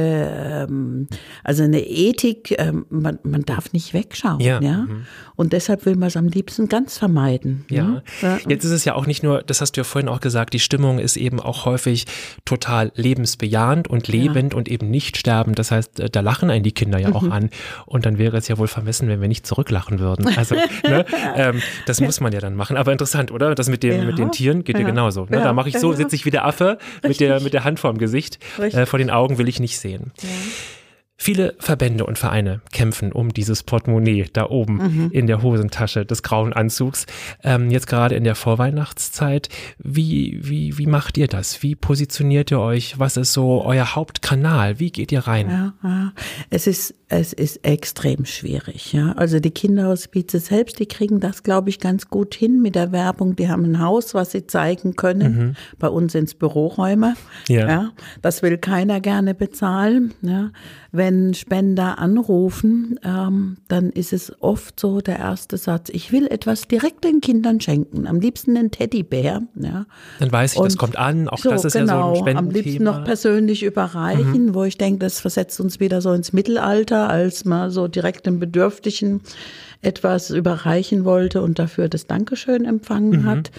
ähm, also eine Ethik, ähm, man, man darf nicht wegschauen. Ja. ja? Mhm. Und deshalb will man es am liebsten ganz vermeiden. Ja. ja. Jetzt ist es ja auch nicht nur, das hast du ja vorhin auch gesagt, die Stimmung ist eben auch häufig total lebensbejahend und lebend ja. und eben nicht sterbend. Das heißt, da lachen einen die Kinder ja auch mhm. an. Und dann wäre es ja wohl vermessen, wenn wir nicht zurücklachen würden. Also, ne, ähm, das muss man ja dann machen. Aber interessant, oder? Das mit, dem, ja. mit den Tieren geht ja, ja genauso. Ne? Ja. Da mache ich so, sitze ich wie der Affe mit der, mit der Hand vorm Gesicht. Äh, vor den Augen will ich nicht sehen. Ja. Viele Verbände und Vereine kämpfen um dieses Portemonnaie da oben mhm. in der Hosentasche des grauen Anzugs. Ähm, jetzt gerade in der Vorweihnachtszeit. Wie, wie, wie macht ihr das? Wie positioniert ihr euch? Was ist so euer Hauptkanal? Wie geht ihr rein? Ja, ja. Es ist, es ist extrem schwierig. Ja. Also die Kinderhospize selbst, die kriegen das, glaube ich, ganz gut hin mit der Werbung. Die haben ein Haus, was sie zeigen können. Mhm. Bei uns sind es Büroräume. Ja. Ja. Das will keiner gerne bezahlen. Ja. Wenn Spender anrufen, ähm, dann ist es oft so der erste Satz, ich will etwas direkt den Kindern schenken, am liebsten einen Teddybär. Ja. Dann weiß ich, und das kommt an, auch so, das ist genau, ja so ein Spendenthema. Am liebsten noch persönlich überreichen, mhm. wo ich denke, das versetzt uns wieder so ins Mittelalter, als man so direkt den Bedürftigen etwas überreichen wollte und dafür das Dankeschön empfangen mhm. hat.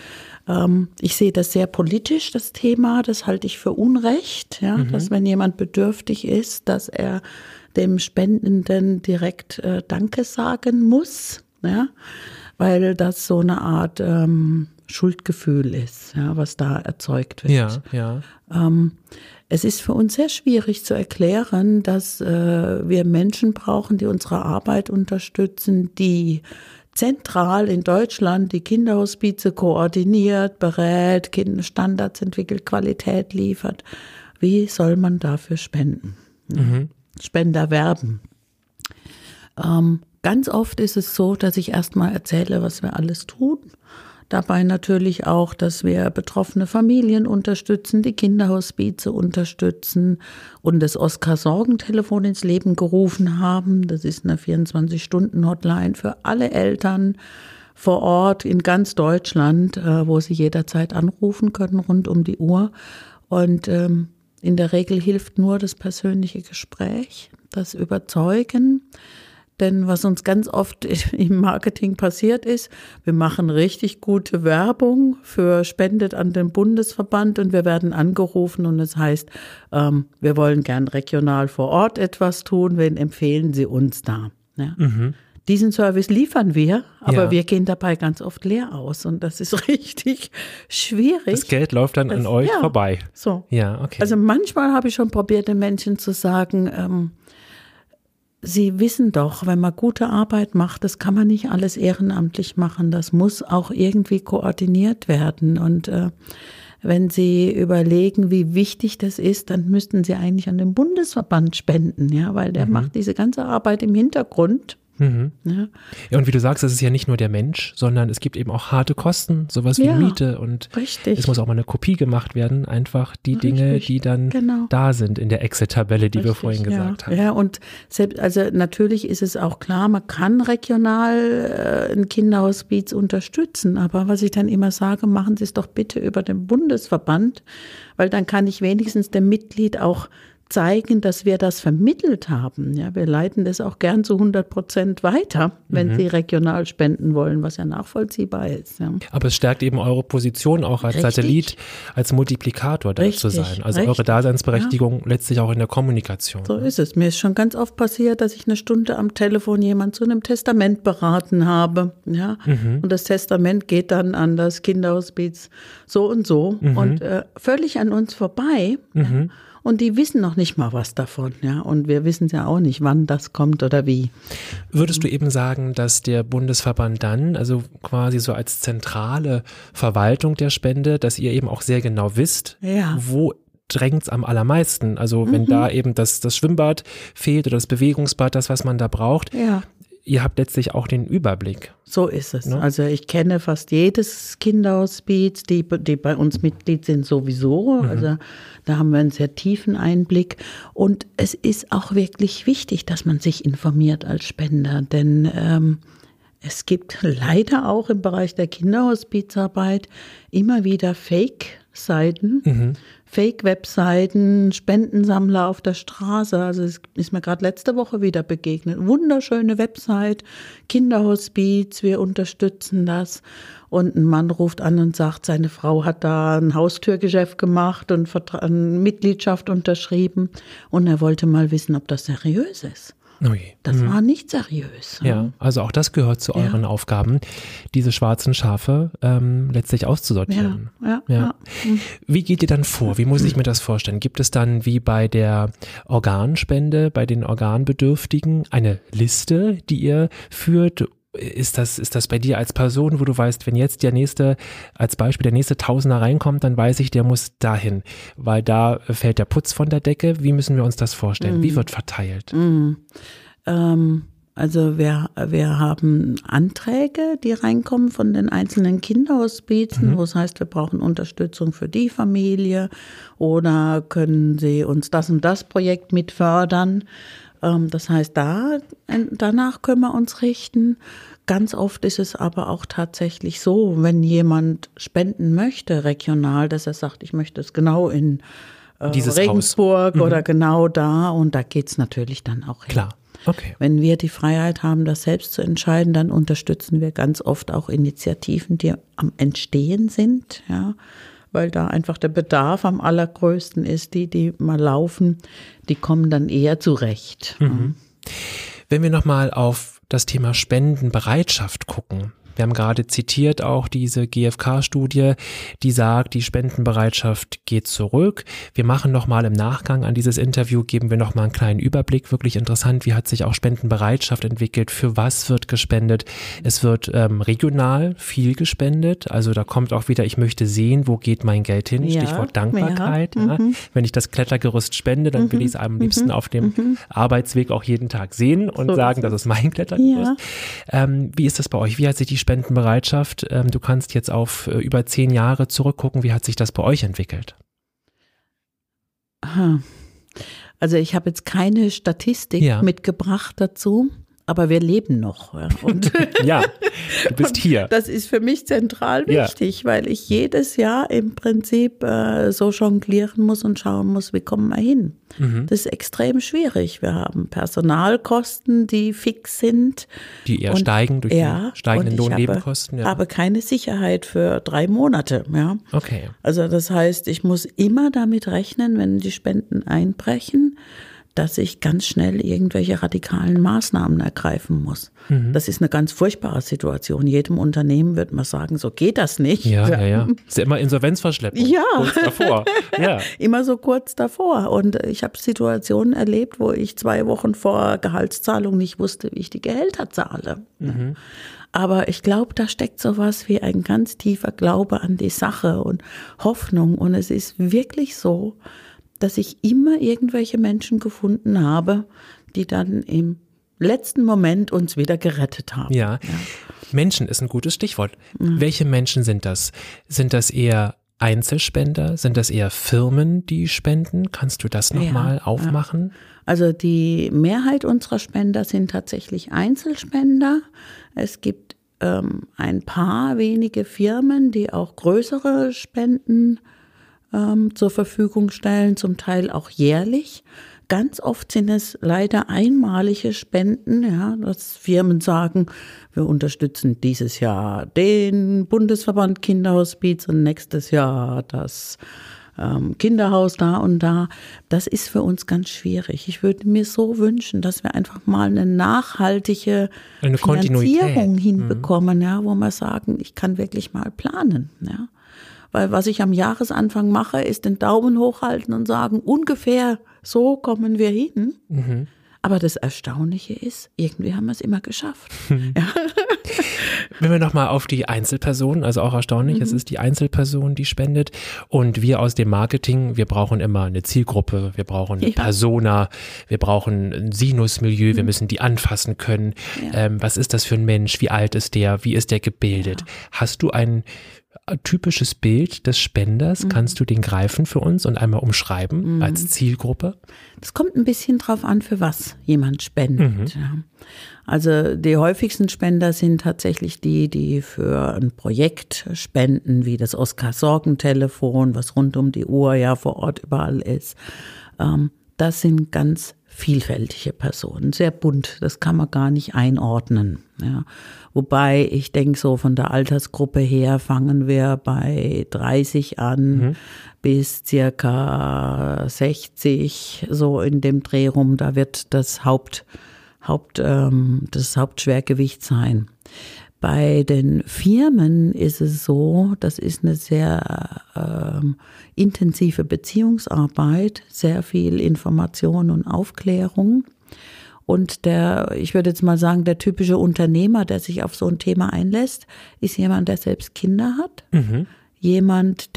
Ich sehe das sehr politisch, das Thema, das halte ich für Unrecht, ja, mhm. dass wenn jemand bedürftig ist, dass er dem Spendenden direkt äh, Danke sagen muss, ja, weil das so eine Art ähm, Schuldgefühl ist, ja, was da erzeugt wird. Ja, ja. Ähm, es ist für uns sehr schwierig zu erklären, dass äh, wir Menschen brauchen, die unsere Arbeit unterstützen, die zentral in Deutschland die Kinderhospize koordiniert, berät, Standards entwickelt, Qualität liefert. Wie soll man dafür spenden? Mhm. Spender werben. Ähm, ganz oft ist es so, dass ich erstmal erzähle, was wir alles tun. Dabei natürlich auch, dass wir betroffene Familien unterstützen, die Kinderhospize unterstützen und das Oskar-Sorgentelefon ins Leben gerufen haben. Das ist eine vierundzwanzig-Stunden-Hotline für alle Eltern vor Ort in ganz Deutschland, wo sie jederzeit anrufen können, rund um die Uhr. Und ähm, in der Regel hilft nur das persönliche Gespräch, das Überzeugen. Denn was uns ganz oft im Marketing passiert ist, wir machen richtig gute Werbung für Spendet an den Bundesverband und wir werden angerufen und es heißt, ähm, wir wollen gern regional vor Ort etwas tun, wen empfehlen Sie uns da? Ja. Mhm. Diesen Service liefern wir, aber ja. wir gehen dabei ganz oft leer aus und das ist richtig schwierig. Das Geld läuft dann das, an euch ja, vorbei. So. Ja, okay. Also manchmal habe ich schon probiert, den Menschen zu sagen, ähm, Sie wissen doch, wenn man gute Arbeit macht, das kann man nicht alles ehrenamtlich machen. Das muss auch irgendwie koordiniert werden. Und äh, wenn Sie überlegen, wie wichtig das ist, dann müssten Sie eigentlich an den Bundesverband spenden, ja, weil der mhm. macht diese ganze Arbeit im Hintergrund. Mhm. Ja. ja, und wie du sagst, es ist ja nicht nur der Mensch, sondern es gibt eben auch harte Kosten, sowas wie ja, Miete und richtig. Es muss auch mal eine Kopie gemacht werden, einfach die richtig. Dinge, die dann genau. da sind in der Excel-Tabelle, die richtig, wir vorhin gesagt ja. haben. Ja, und selbst, also natürlich ist es auch klar, man kann regional äh, ein Kinderhospiz unterstützen, aber was ich dann immer sage, machen Sie es doch bitte über den Bundesverband, weil dann kann ich wenigstens dem Mitglied auch zeigen, dass wir das vermittelt haben. Ja, wir leiten das auch gern zu hundert Prozent weiter, wenn mhm. Sie regional spenden wollen, was ja nachvollziehbar ist. Ja. Aber es stärkt eben eure Position auch als richtig. Satellit, als Multiplikator da richtig. Zu sein. Also richtig. Eure Daseinsberechtigung ja. letztlich auch in der Kommunikation. So ist es. Mir ist schon ganz oft passiert, dass ich eine Stunde am Telefon jemand zu einem Testament beraten habe. Ja. Mhm. Und das Testament geht dann an das Kinderhospiz so und so mhm. und äh, völlig an uns vorbei. Mhm. Ja. Und die wissen noch nicht mal was davon, ja. Und wir wissen ja auch nicht, wann das kommt oder wie. Würdest du eben sagen, dass der Bundesverband dann, also quasi so als zentrale Verwaltung der Spende, dass ihr eben auch sehr genau wisst, ja. wo drängt es am allermeisten? Also wenn mhm. da eben das, das Schwimmbad fehlt oder das Bewegungsbad, das, was man da braucht. Ja. Ihr habt letztlich auch den Überblick. So ist es. Ne? Also ich kenne fast jedes Kinderhospiz, die, die bei uns Mitglied sind sowieso. Mhm. Also da haben wir einen sehr tiefen Einblick. Und es ist auch wirklich wichtig, dass man sich informiert als Spender. Denn ähm, Es gibt leider auch im Bereich der Kinderhospizarbeit immer wieder Fake-Seiten, mhm. Fake-Webseiten, Spendensammler auf der Straße. Also es ist mir gerade letzte Woche wieder begegnet. Wunderschöne Website, Kinderhospiz, wir unterstützen das. Und ein Mann ruft an und sagt, seine Frau hat da ein Haustürgeschäft gemacht und eine Mitgliedschaft unterschrieben. Und er wollte mal wissen, ob das seriös ist. Okay. Das mhm. war nicht seriös. Ja, also auch das gehört zu euren ja. Aufgaben, diese schwarzen Schafe ähm, letztlich auszusortieren. Ja, ja, ja. ja. Mhm. Wie geht ihr dann vor? Wie muss ich mir das vorstellen? Gibt es dann wie bei der Organspende, bei den Organbedürftigen eine Liste, die ihr führt? Ist das, ist das bei dir als Person, wo du weißt, wenn jetzt der nächste, als Beispiel der nächste Tausender reinkommt, dann weiß ich, der muss dahin, weil da fällt der Putz von der Decke. Wie müssen wir uns das vorstellen? Mm. Wie wird verteilt? Mm. Ähm, also wir, wir haben Anträge, die reinkommen von den einzelnen Kinderhospizen, mhm. wo es heißt, wir brauchen Unterstützung für die Familie oder können Sie uns das und das Projekt mit fördern. Das heißt, da, danach können wir uns richten. Ganz oft ist es aber auch tatsächlich so, wenn jemand spenden möchte, regional, dass er sagt, ich möchte es genau in äh, Regensburg mhm. oder genau da. Und da geht es natürlich dann auch hin. Klar, okay. Wenn wir die Freiheit haben, das selbst zu entscheiden, dann unterstützen wir ganz oft auch Initiativen, die am Entstehen sind, ja. Weil da einfach der Bedarf am allergrößten ist. Die, die mal laufen, die kommen dann eher zurecht. Mhm. Wenn wir nochmal auf das Thema Spendenbereitschaft gucken. Wir haben gerade zitiert auch diese G F K-Studie, die sagt, die Spendenbereitschaft geht zurück. Wir machen nochmal im Nachgang an dieses Interview, geben wir nochmal einen kleinen Überblick. Wirklich interessant, wie hat sich auch Spendenbereitschaft entwickelt? Für was wird gespendet? Es wird ähm, regional viel gespendet. Also da kommt auch wieder, ich möchte sehen, wo geht mein Geld hin? Ja, Stichwort Dankbarkeit. Ja. Ja. Mhm. Wenn ich das Klettergerüst spende, dann mhm. will ich es am liebsten mhm. auf dem mhm. Arbeitsweg auch jeden Tag sehen und so sagen, das ist mein Klettergerüst. Ja. Ähm, wie ist das bei euch? Wie hat sich die Spendenbereitschaft, ähm, du kannst jetzt auf äh, über zehn Jahre zurückgucken, wie hat sich das bei euch entwickelt? Aha. Also ich habe jetzt keine Statistik ja. mitgebracht dazu, aber wir leben noch. Ja, und ja du bist hier. Das ist für mich zentral wichtig, ja. weil ich jedes Jahr im Prinzip äh, so jonglieren muss und schauen muss, wie kommen wir hin. Mhm. Das ist extrem schwierig. Wir haben Personalkosten, die fix sind. Die eher und, steigen durch ja, die steigenden Ich Lohnnebenkosten. Ja. habe keine Sicherheit für drei Monate. Ja. Okay. Also das heißt, ich muss immer damit rechnen, wenn die Spenden einbrechen, dass ich ganz schnell irgendwelche radikalen Maßnahmen ergreifen muss. Mhm. Das ist eine ganz furchtbare Situation. Jedem Unternehmen wird man sagen, so geht das nicht. Ja, ja, ja. Ist ja immer Insolvenzverschleppung. Ja. Kurz davor. Ja. Immer so kurz davor. Und ich habe Situationen erlebt, wo ich zwei Wochen vor Gehaltszahlung nicht wusste, wie ich die Gehälter zahle. Mhm. Aber ich glaube, da steckt sowas wie ein ganz tiefer Glaube an die Sache und Hoffnung. Und es ist wirklich so, dass ich immer irgendwelche Menschen gefunden habe, die dann im letzten Moment uns wieder gerettet haben. Ja, ja. Menschen ist ein gutes Stichwort. Mhm. Welche Menschen sind das? Sind das eher Einzelspender? Sind das eher Firmen, die spenden? Kannst du das nochmal ja, aufmachen? Ja. Also die Mehrheit unserer Spender sind tatsächlich Einzelspender. Es gibt ähm, ein paar wenige Firmen, die auch größere Spenden ähm, zur Verfügung stellen, zum Teil auch jährlich. Ganz oft sind es leider einmalige Spenden, ja, dass Firmen sagen, wir unterstützen dieses Jahr den Bundesverband Kinderhospiz und nächstes Jahr das ähm, Kinderhaus da und da. Das ist für uns ganz schwierig. Ich würde mir so wünschen, dass wir einfach mal eine nachhaltige eine Finanzierung hinbekommen, mhm. ja, wo wir sagen, ich kann wirklich mal planen, ja. Weil was ich am Jahresanfang mache, ist den Daumen hochhalten und sagen, ungefähr so kommen wir hin. Mhm. Aber das Erstaunliche ist, irgendwie haben wir es immer geschafft. Mhm. Ja. Wenn wir nochmal auf die Einzelperson, also auch erstaunlich, mhm. es ist die Einzelperson, die spendet. Und wir aus dem Marketing, wir brauchen immer eine Zielgruppe, wir brauchen eine ja. Persona, wir brauchen ein Sinusmilieu, mhm. wir müssen die anfassen können. Ja. Ähm, was ist das für ein Mensch? Wie alt ist der? Wie ist der gebildet? Ja. Hast du ein typisches Bild des Spenders? Mhm. Kannst du den greifen für uns und einmal umschreiben mhm. als Zielgruppe? Das kommt ein bisschen drauf an, für was jemand spendet. Mhm. Ja. Also die häufigsten Spender sind tatsächlich die, die für ein Projekt spenden, wie das Oskar-Sorgen-Telefon, was rund um die Uhr ja vor Ort überall ist. Das sind ganz vielfältige Personen, sehr bunt, das kann man gar nicht einordnen. Ja. Wobei ich denke, so von der Altersgruppe her fangen wir bei dreißig an mhm. bis circa sechzig, so in dem Dreh rum, da wird das Haupt, Haupt, ähm, das Hauptschwergewicht sein. Bei den Firmen ist es so, das ist eine sehr ähm, intensive Beziehungsarbeit, sehr viel Information und Aufklärung. Und der, ich würde jetzt mal sagen, der typische Unternehmer, der sich auf so ein Thema einlässt, ist jemand, der selbst Kinder hat. Mhm. Jemand,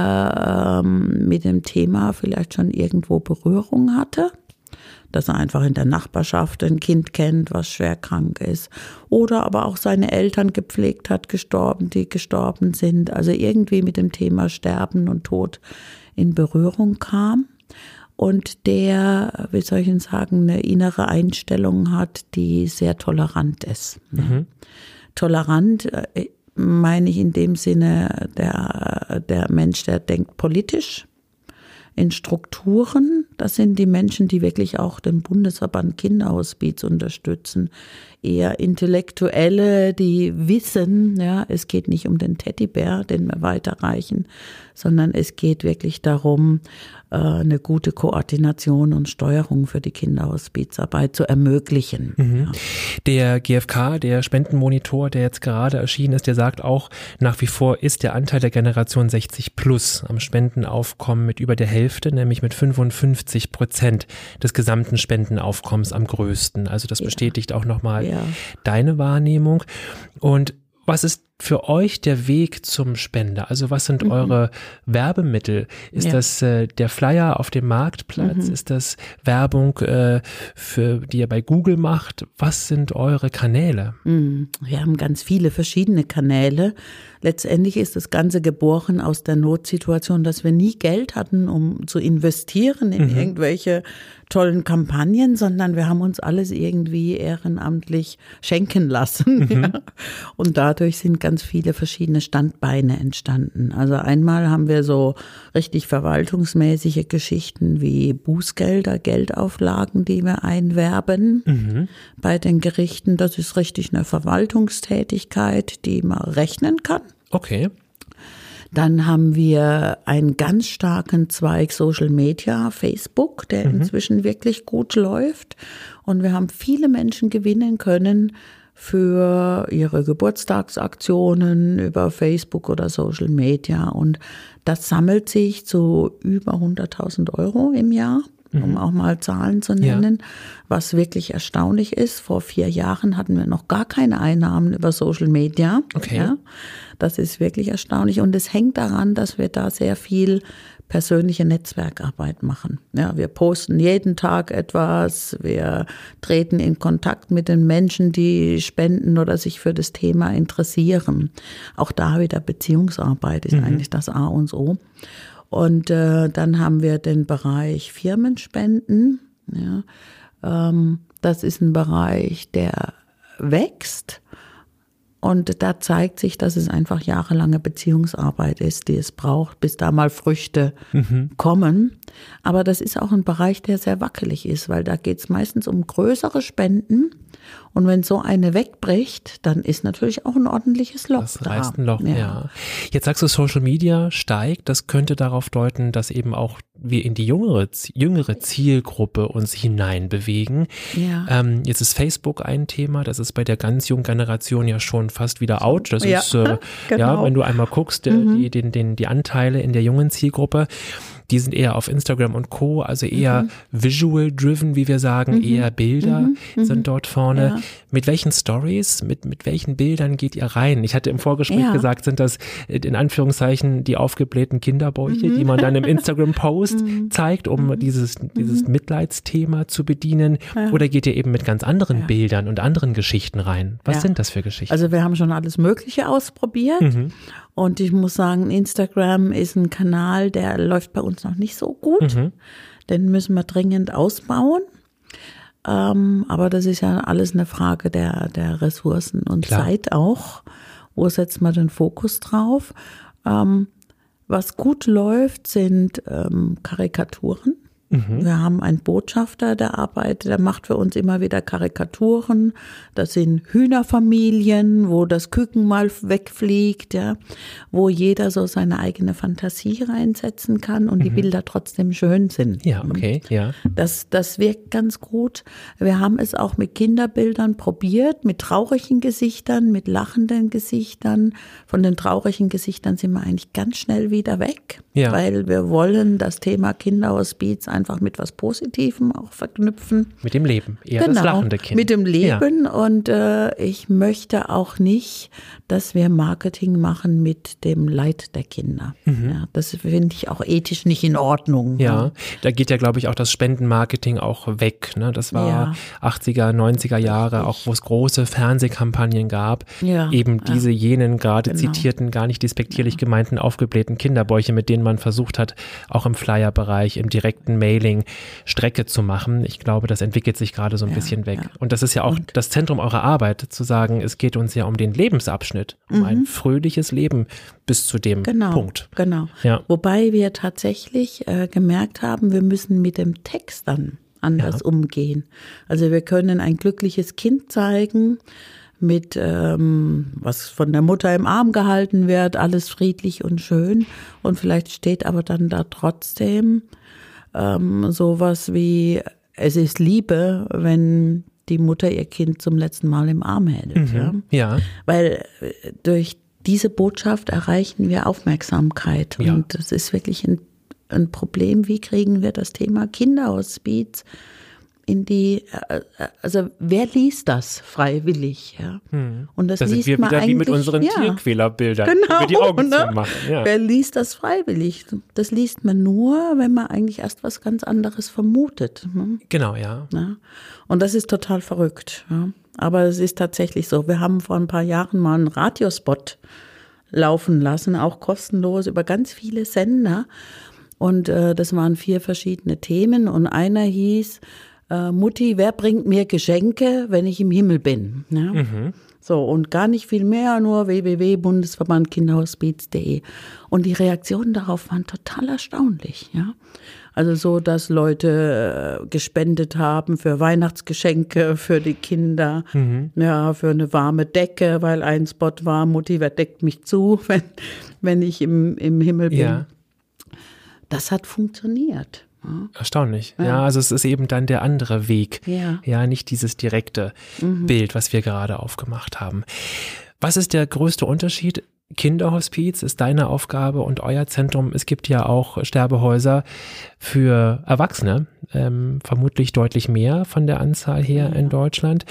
der ähm, mit dem Thema vielleicht schon irgendwo Berührung hatte. Dass er einfach in der Nachbarschaft ein Kind kennt, was schwer krank ist. Oder aber auch seine Eltern gepflegt hat, gestorben, die gestorben sind. Also irgendwie mit dem Thema Sterben und Tod in Berührung kam. Und der, wie soll ich denn sagen, eine innere Einstellung hat, die sehr tolerant ist. Mhm. Tolerant meine ich in dem Sinne, der, der Mensch, der denkt politisch. In Strukturen, das sind die Menschen, die wirklich auch den Bundesverband Kinderhospiz unterstützen. Eher Intellektuelle, die wissen, ja, es geht nicht um den Teddybär, den wir weiterreichen, sondern es geht wirklich darum, eine gute Koordination und Steuerung für die Kinderhospizarbeit zu ermöglichen. Mhm. Ja. Der G F K, der Spendenmonitor, der jetzt gerade erschienen ist, der sagt auch, nach wie vor ist der Anteil der Generation sechzig plus am Spendenaufkommen mit über der Hälfte, nämlich mit fünfundfünfzig Prozent des gesamten Spendenaufkommens am größten. Also das bestätigt ja. auch nochmal ja. deine Wahrnehmung. Und was ist für euch der Weg zum Spender? Also was sind mhm. eure Werbemittel? Ist ja. das äh, der Flyer auf dem Marktplatz? Mhm. Ist das Werbung, äh, für, die ihr bei Google macht? Was sind eure Kanäle? Mhm. Wir haben ganz viele verschiedene Kanäle. Letztendlich ist das Ganze geboren aus der Notsituation, dass wir nie Geld hatten, um zu investieren in mhm. irgendwelche tollen Kampagnen, sondern wir haben uns alles irgendwie ehrenamtlich schenken lassen. Mhm. Ja. Und dadurch sind ganz viele verschiedene Standbeine entstanden. Also einmal haben wir so richtig verwaltungsmäßige Geschichten wie Bußgelder, Geldauflagen, die wir einwerben mhm. bei den Gerichten. Das ist richtig eine Verwaltungstätigkeit, die man rechnen kann. Okay. Dann haben wir einen ganz starken Zweig Social Media, Facebook, der mhm. inzwischen wirklich gut läuft. Und wir haben viele Menschen gewinnen können für ihre Geburtstagsaktionen über Facebook oder Social Media. Und das sammelt sich zu über hunderttausend Euro im Jahr. Um auch mal Zahlen zu nennen, ja. was wirklich erstaunlich ist. Vor vier Jahren hatten wir noch gar keine Einnahmen über Social Media. Okay. Ja, das ist wirklich erstaunlich und es hängt daran, dass wir da sehr viel persönliche Netzwerkarbeit machen. Ja, wir posten jeden Tag etwas, wir treten in Kontakt mit den Menschen, die spenden oder sich für das Thema interessieren. Auch da wieder Beziehungsarbeit ist mhm. eigentlich das A und O. Und äh, dann haben wir den Bereich Firmenspenden. Ja, ähm, das ist ein Bereich, der wächst. Und da zeigt sich, dass es einfach jahrelange Beziehungsarbeit ist, die es braucht, bis da mal Früchte mhm. kommen. Aber das ist auch ein Bereich, der sehr wackelig ist, weil da geht es meistens um größere Spenden. Und wenn so eine wegbricht, dann ist natürlich auch ein ordentliches Loch das da. reißt ein Loch, ja. ja. Jetzt sagst du, Social Media steigt. Das könnte darauf deuten, dass eben auch wir in die jüngere, jüngere Zielgruppe uns hineinbewegen. Ja. Ähm, jetzt ist Facebook ein Thema. Das ist bei der ganz jungen Generation ja schon fast wieder out. Das ja, ist, äh, genau. ja, wenn du einmal guckst, äh, mhm. die, den, den, die Anteile in der jungen Zielgruppe, die sind eher auf Instagram und Co., also eher mhm. visual-driven, wie wir sagen, mhm. eher Bilder mhm. sind dort vorne. Ja. Mit welchen Stories, mit, mit welchen Bildern geht ihr rein? Ich hatte im Vorgespräch ja. gesagt, sind das in Anführungszeichen die aufgeblähten Kinderbäuche, mhm. die man dann im Instagram-Post mhm. zeigt, um mhm. dieses, dieses mhm. Mitleidsthema zu bedienen? Ja. Oder geht ihr eben mit ganz anderen ja. Bildern und anderen Geschichten rein? Was ja. sind das für Geschichten? Also wir haben schon alles Mögliche ausprobiert. Mhm. Und ich muss sagen, Instagram ist ein Kanal, der läuft bei uns noch nicht so gut. Mhm. Den müssen wir dringend ausbauen. Ähm, aber das ist ja alles eine Frage der, der Ressourcen und Klar. Zeit auch. Wo setzt man den Fokus drauf? Ähm, was gut läuft, sind ähm, Karikaturen. Mhm. Wir haben einen Botschafter, der arbeitet, der macht für uns immer wieder Karikaturen. Das sind Hühnerfamilien, wo das Küken mal wegfliegt, ja, wo jeder so seine eigene Fantasie reinsetzen kann und mhm. die Bilder trotzdem schön sind. Ja, okay, ja. Das, das wirkt ganz gut. Wir haben es auch mit Kinderbildern probiert, mit traurigen Gesichtern, mit lachenden Gesichtern. Von den traurigen Gesichtern sind wir eigentlich ganz schnell wieder weg, ja. weil wir wollen das Thema Kinderhospiz einfach mit was Positivem auch verknüpfen. Mit dem Leben, eher genau, das lachende Kind. Mit dem Leben ja. und äh, ich möchte auch nicht, dass wir Marketing machen mit dem Leid der Kinder. Mhm. Ja, das finde ich auch ethisch nicht in Ordnung. Ja, ja. Da geht ja, glaube ich, auch das Spendenmarketing auch weg. Ne? Das war ja. achtziger, neunziger Jahre, Richtig. Auch wo es große Fernsehkampagnen gab. Ja. Eben diese, ja. jenen gerade genau. zitierten, gar nicht despektierlich ja. gemeinten, aufgeblähten Kinderbäuche, mit denen man versucht hat, auch im Flyer-Bereich, im direkten Mailing Strecke zu machen. Ich glaube, das entwickelt sich gerade so ein ja, bisschen weg. Ja. Und das ist ja auch und? das Zentrum eurer Arbeit, zu sagen, es geht uns ja um den Lebensabschnitt, um mhm. ein fröhliches Leben bis zu dem genau, Punkt. Genau, ja. Wobei wir tatsächlich äh, gemerkt haben, wir müssen mit dem Text dann anders ja. umgehen. Also wir können ein glückliches Kind zeigen, mit ähm, was von der Mutter im Arm gehalten wird, alles friedlich und schön. Und vielleicht steht aber dann da trotzdem ähm, sowas wie, es ist Liebe, wenn die Mutter ihr Kind zum letzten Mal im Arm hält. Mhm, ja? ja. Weil durch diese Botschaft erreichen wir Aufmerksamkeit. Ja. Und das ist wirklich ein, ein Problem. Wie kriegen wir das Thema Kinderhospiz in die, also wer liest das freiwillig? Ja? Hm. Und das, das liest sind wir man wieder wie mit unseren ja, Tierquälerbildern, genau, über die Augen ne? zu machen. Ja. Wer liest das freiwillig? Das liest man nur, wenn man eigentlich erst was ganz anderes vermutet. Ne? Genau, ja. ja. Und das ist total verrückt. Ja? Aber es ist tatsächlich so. Wir haben vor ein paar Jahren mal einen Radiospot laufen lassen, auch kostenlos über ganz viele Sender. Und äh, das waren vier verschiedene Themen. Und einer hieß, äh, Mutti, wer bringt mir Geschenke, wenn ich im Himmel bin? Ja? Mhm. So, und gar nicht viel mehr, nur w w w punkt bundesverband kinderhospiz punkt de. Und die Reaktionen darauf waren total erstaunlich. Ja? Also so, dass Leute äh, gespendet haben für Weihnachtsgeschenke für die Kinder, mhm. ja, für eine warme Decke, weil ein Spot war, Mutti, wer deckt mich zu, wenn, wenn ich im, im Himmel bin. Ja. Das hat funktioniert. Ja. Erstaunlich. Ja. ja, also es ist eben dann der andere Weg. Ja, ja nicht dieses direkte mhm. Bild, was wir gerade aufgemacht haben. Was ist der größte Unterschied? Kinderhospiz ist deine Aufgabe und euer Zentrum. Es gibt ja auch Sterbehäuser für Erwachsene, ähm, vermutlich deutlich mehr von der Anzahl her ja. in Deutschland.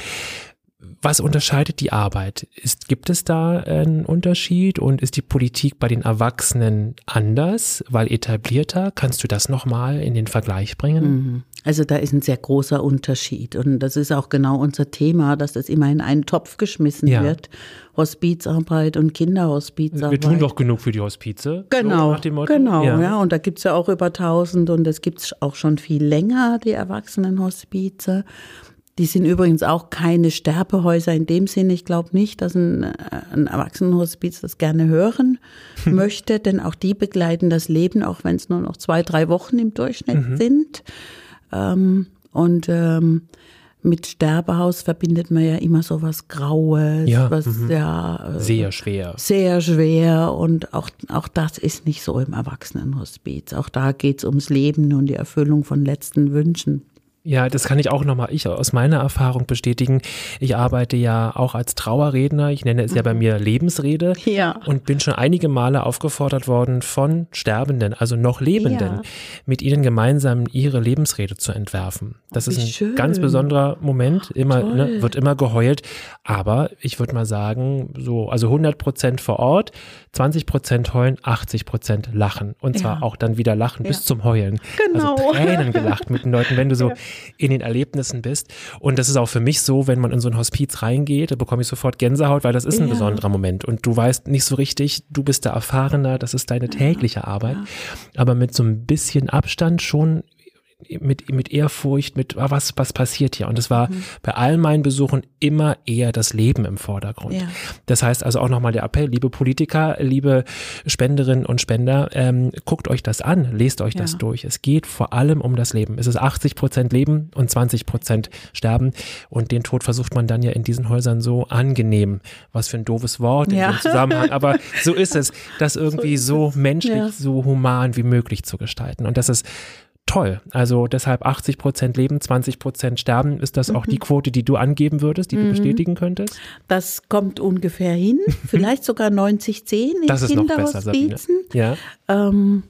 Was unterscheidet die Arbeit? Ist, gibt es da einen Unterschied und ist die Politik bei den Erwachsenen anders, weil etablierter? Kannst du das nochmal in den Vergleich bringen? Also da ist ein sehr großer Unterschied und das ist auch genau unser Thema, dass das immer in einen Topf geschmissen ja. wird. Hospizarbeit und Kinderhospizarbeit. Wir tun doch genug für die Hospize. Genau, so nach dem Motto. genau. Ja. Ja, und da gibt es ja auch über tausend und es gibt es auch schon viel länger, die Erwachsenenhospize. Die sind übrigens auch keine Sterbehäuser in dem Sinne. Ich glaube nicht, dass ein, ein Erwachsenenhospiz das gerne hören möchte, denn auch die begleiten das Leben, auch wenn es nur noch zwei, drei Wochen im Durchschnitt mhm. sind. Ähm, und ähm, mit Sterbehaus verbindet man ja immer so was Graues, ja, was mhm. ja äh, sehr schwer. Sehr schwer und auch, auch das ist nicht so im Erwachsenenhospiz. Auch da geht es ums Leben und die Erfüllung von letzten Wünschen. Ja, das kann ich auch nochmal ich aus meiner Erfahrung bestätigen. Ich arbeite ja auch als Trauerredner. Ich nenne es mhm. ja bei mir Lebensrede. Ja. Und bin schon einige Male aufgefordert worden von Sterbenden, also noch Lebenden, ja. mit ihnen gemeinsam ihre Lebensrede zu entwerfen. Das Wie ist ein schön. ganz besonderer Moment. Immer, ne, wird immer geheult. Aber ich würde mal sagen, so, also hundert Prozent vor Ort, zwanzig Prozent heulen, achtzig Prozent lachen. Und zwar ja. auch dann wieder lachen ja. bis zum Heulen. Genau. Also Tränen gelacht mit den Leuten, wenn du so, ja. in den Erlebnissen bist. Und das ist auch für mich so, wenn man in so ein Hospiz reingeht, da bekomme ich sofort Gänsehaut, weil das ist ein ja. besonderer Moment. Und du weißt nicht so richtig, du bist der Erfahrener, das ist deine tägliche Arbeit. Ja. Aber mit so ein bisschen Abstand schon mit, mit Ehrfurcht, mit was, was passiert hier? Und es war mhm. bei allen meinen Besuchen immer eher das Leben im Vordergrund. Ja. Das heißt also auch nochmal der Appell, liebe Politiker, liebe Spenderinnen und Spender, ähm, guckt euch das an, lest euch ja. das durch. Es geht vor allem um das Leben. Es ist achtzig Prozent Leben und zwanzig Prozent Sterben. Und den Tod versucht man dann ja in diesen Häusern so angenehm, was für ein doofes Wort ja. in dem Zusammenhang, aber so ist es, das irgendwie so, so menschlich, ja. so human wie möglich zu gestalten. Und das ist toll. Also deshalb achtzig Prozent Leben, zwanzig Prozent Sterben. Ist das auch mhm. die Quote, die du angeben würdest, die mhm. du bestätigen könntest? Das kommt ungefähr hin. Vielleicht sogar neunzig zehn in das ist Kinderhospizen. Noch besser, Sabine. Ja. Ähm,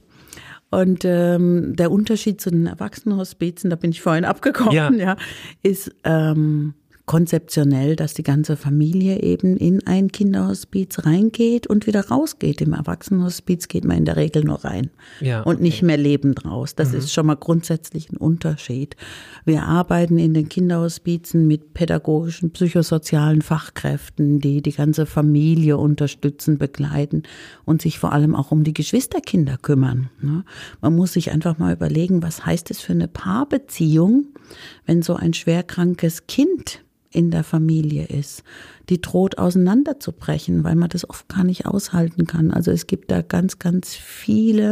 und ähm, der Unterschied zu den Erwachsenenhospizen, da bin ich vorhin abgekommen, ja. ja ist ähm, konzeptionell, dass die ganze Familie eben in ein Kinderhospiz reingeht und wieder rausgeht. Im Erwachsenenhospiz geht man in der Regel nur rein ja, und okay. nicht mehr lebend raus. Das mhm. ist schon mal grundsätzlich ein Unterschied. Wir arbeiten in den Kinderhospizen mit pädagogischen, psychosozialen Fachkräften, die die ganze Familie unterstützen, begleiten und sich vor allem auch um die Geschwisterkinder kümmern. Man muss sich einfach mal überlegen, was heißt es für eine Paarbeziehung, wenn so ein schwerkrankes Kind in der Familie ist, die droht auseinanderzubrechen, weil man das oft gar nicht aushalten kann. Also es gibt da ganz, ganz viele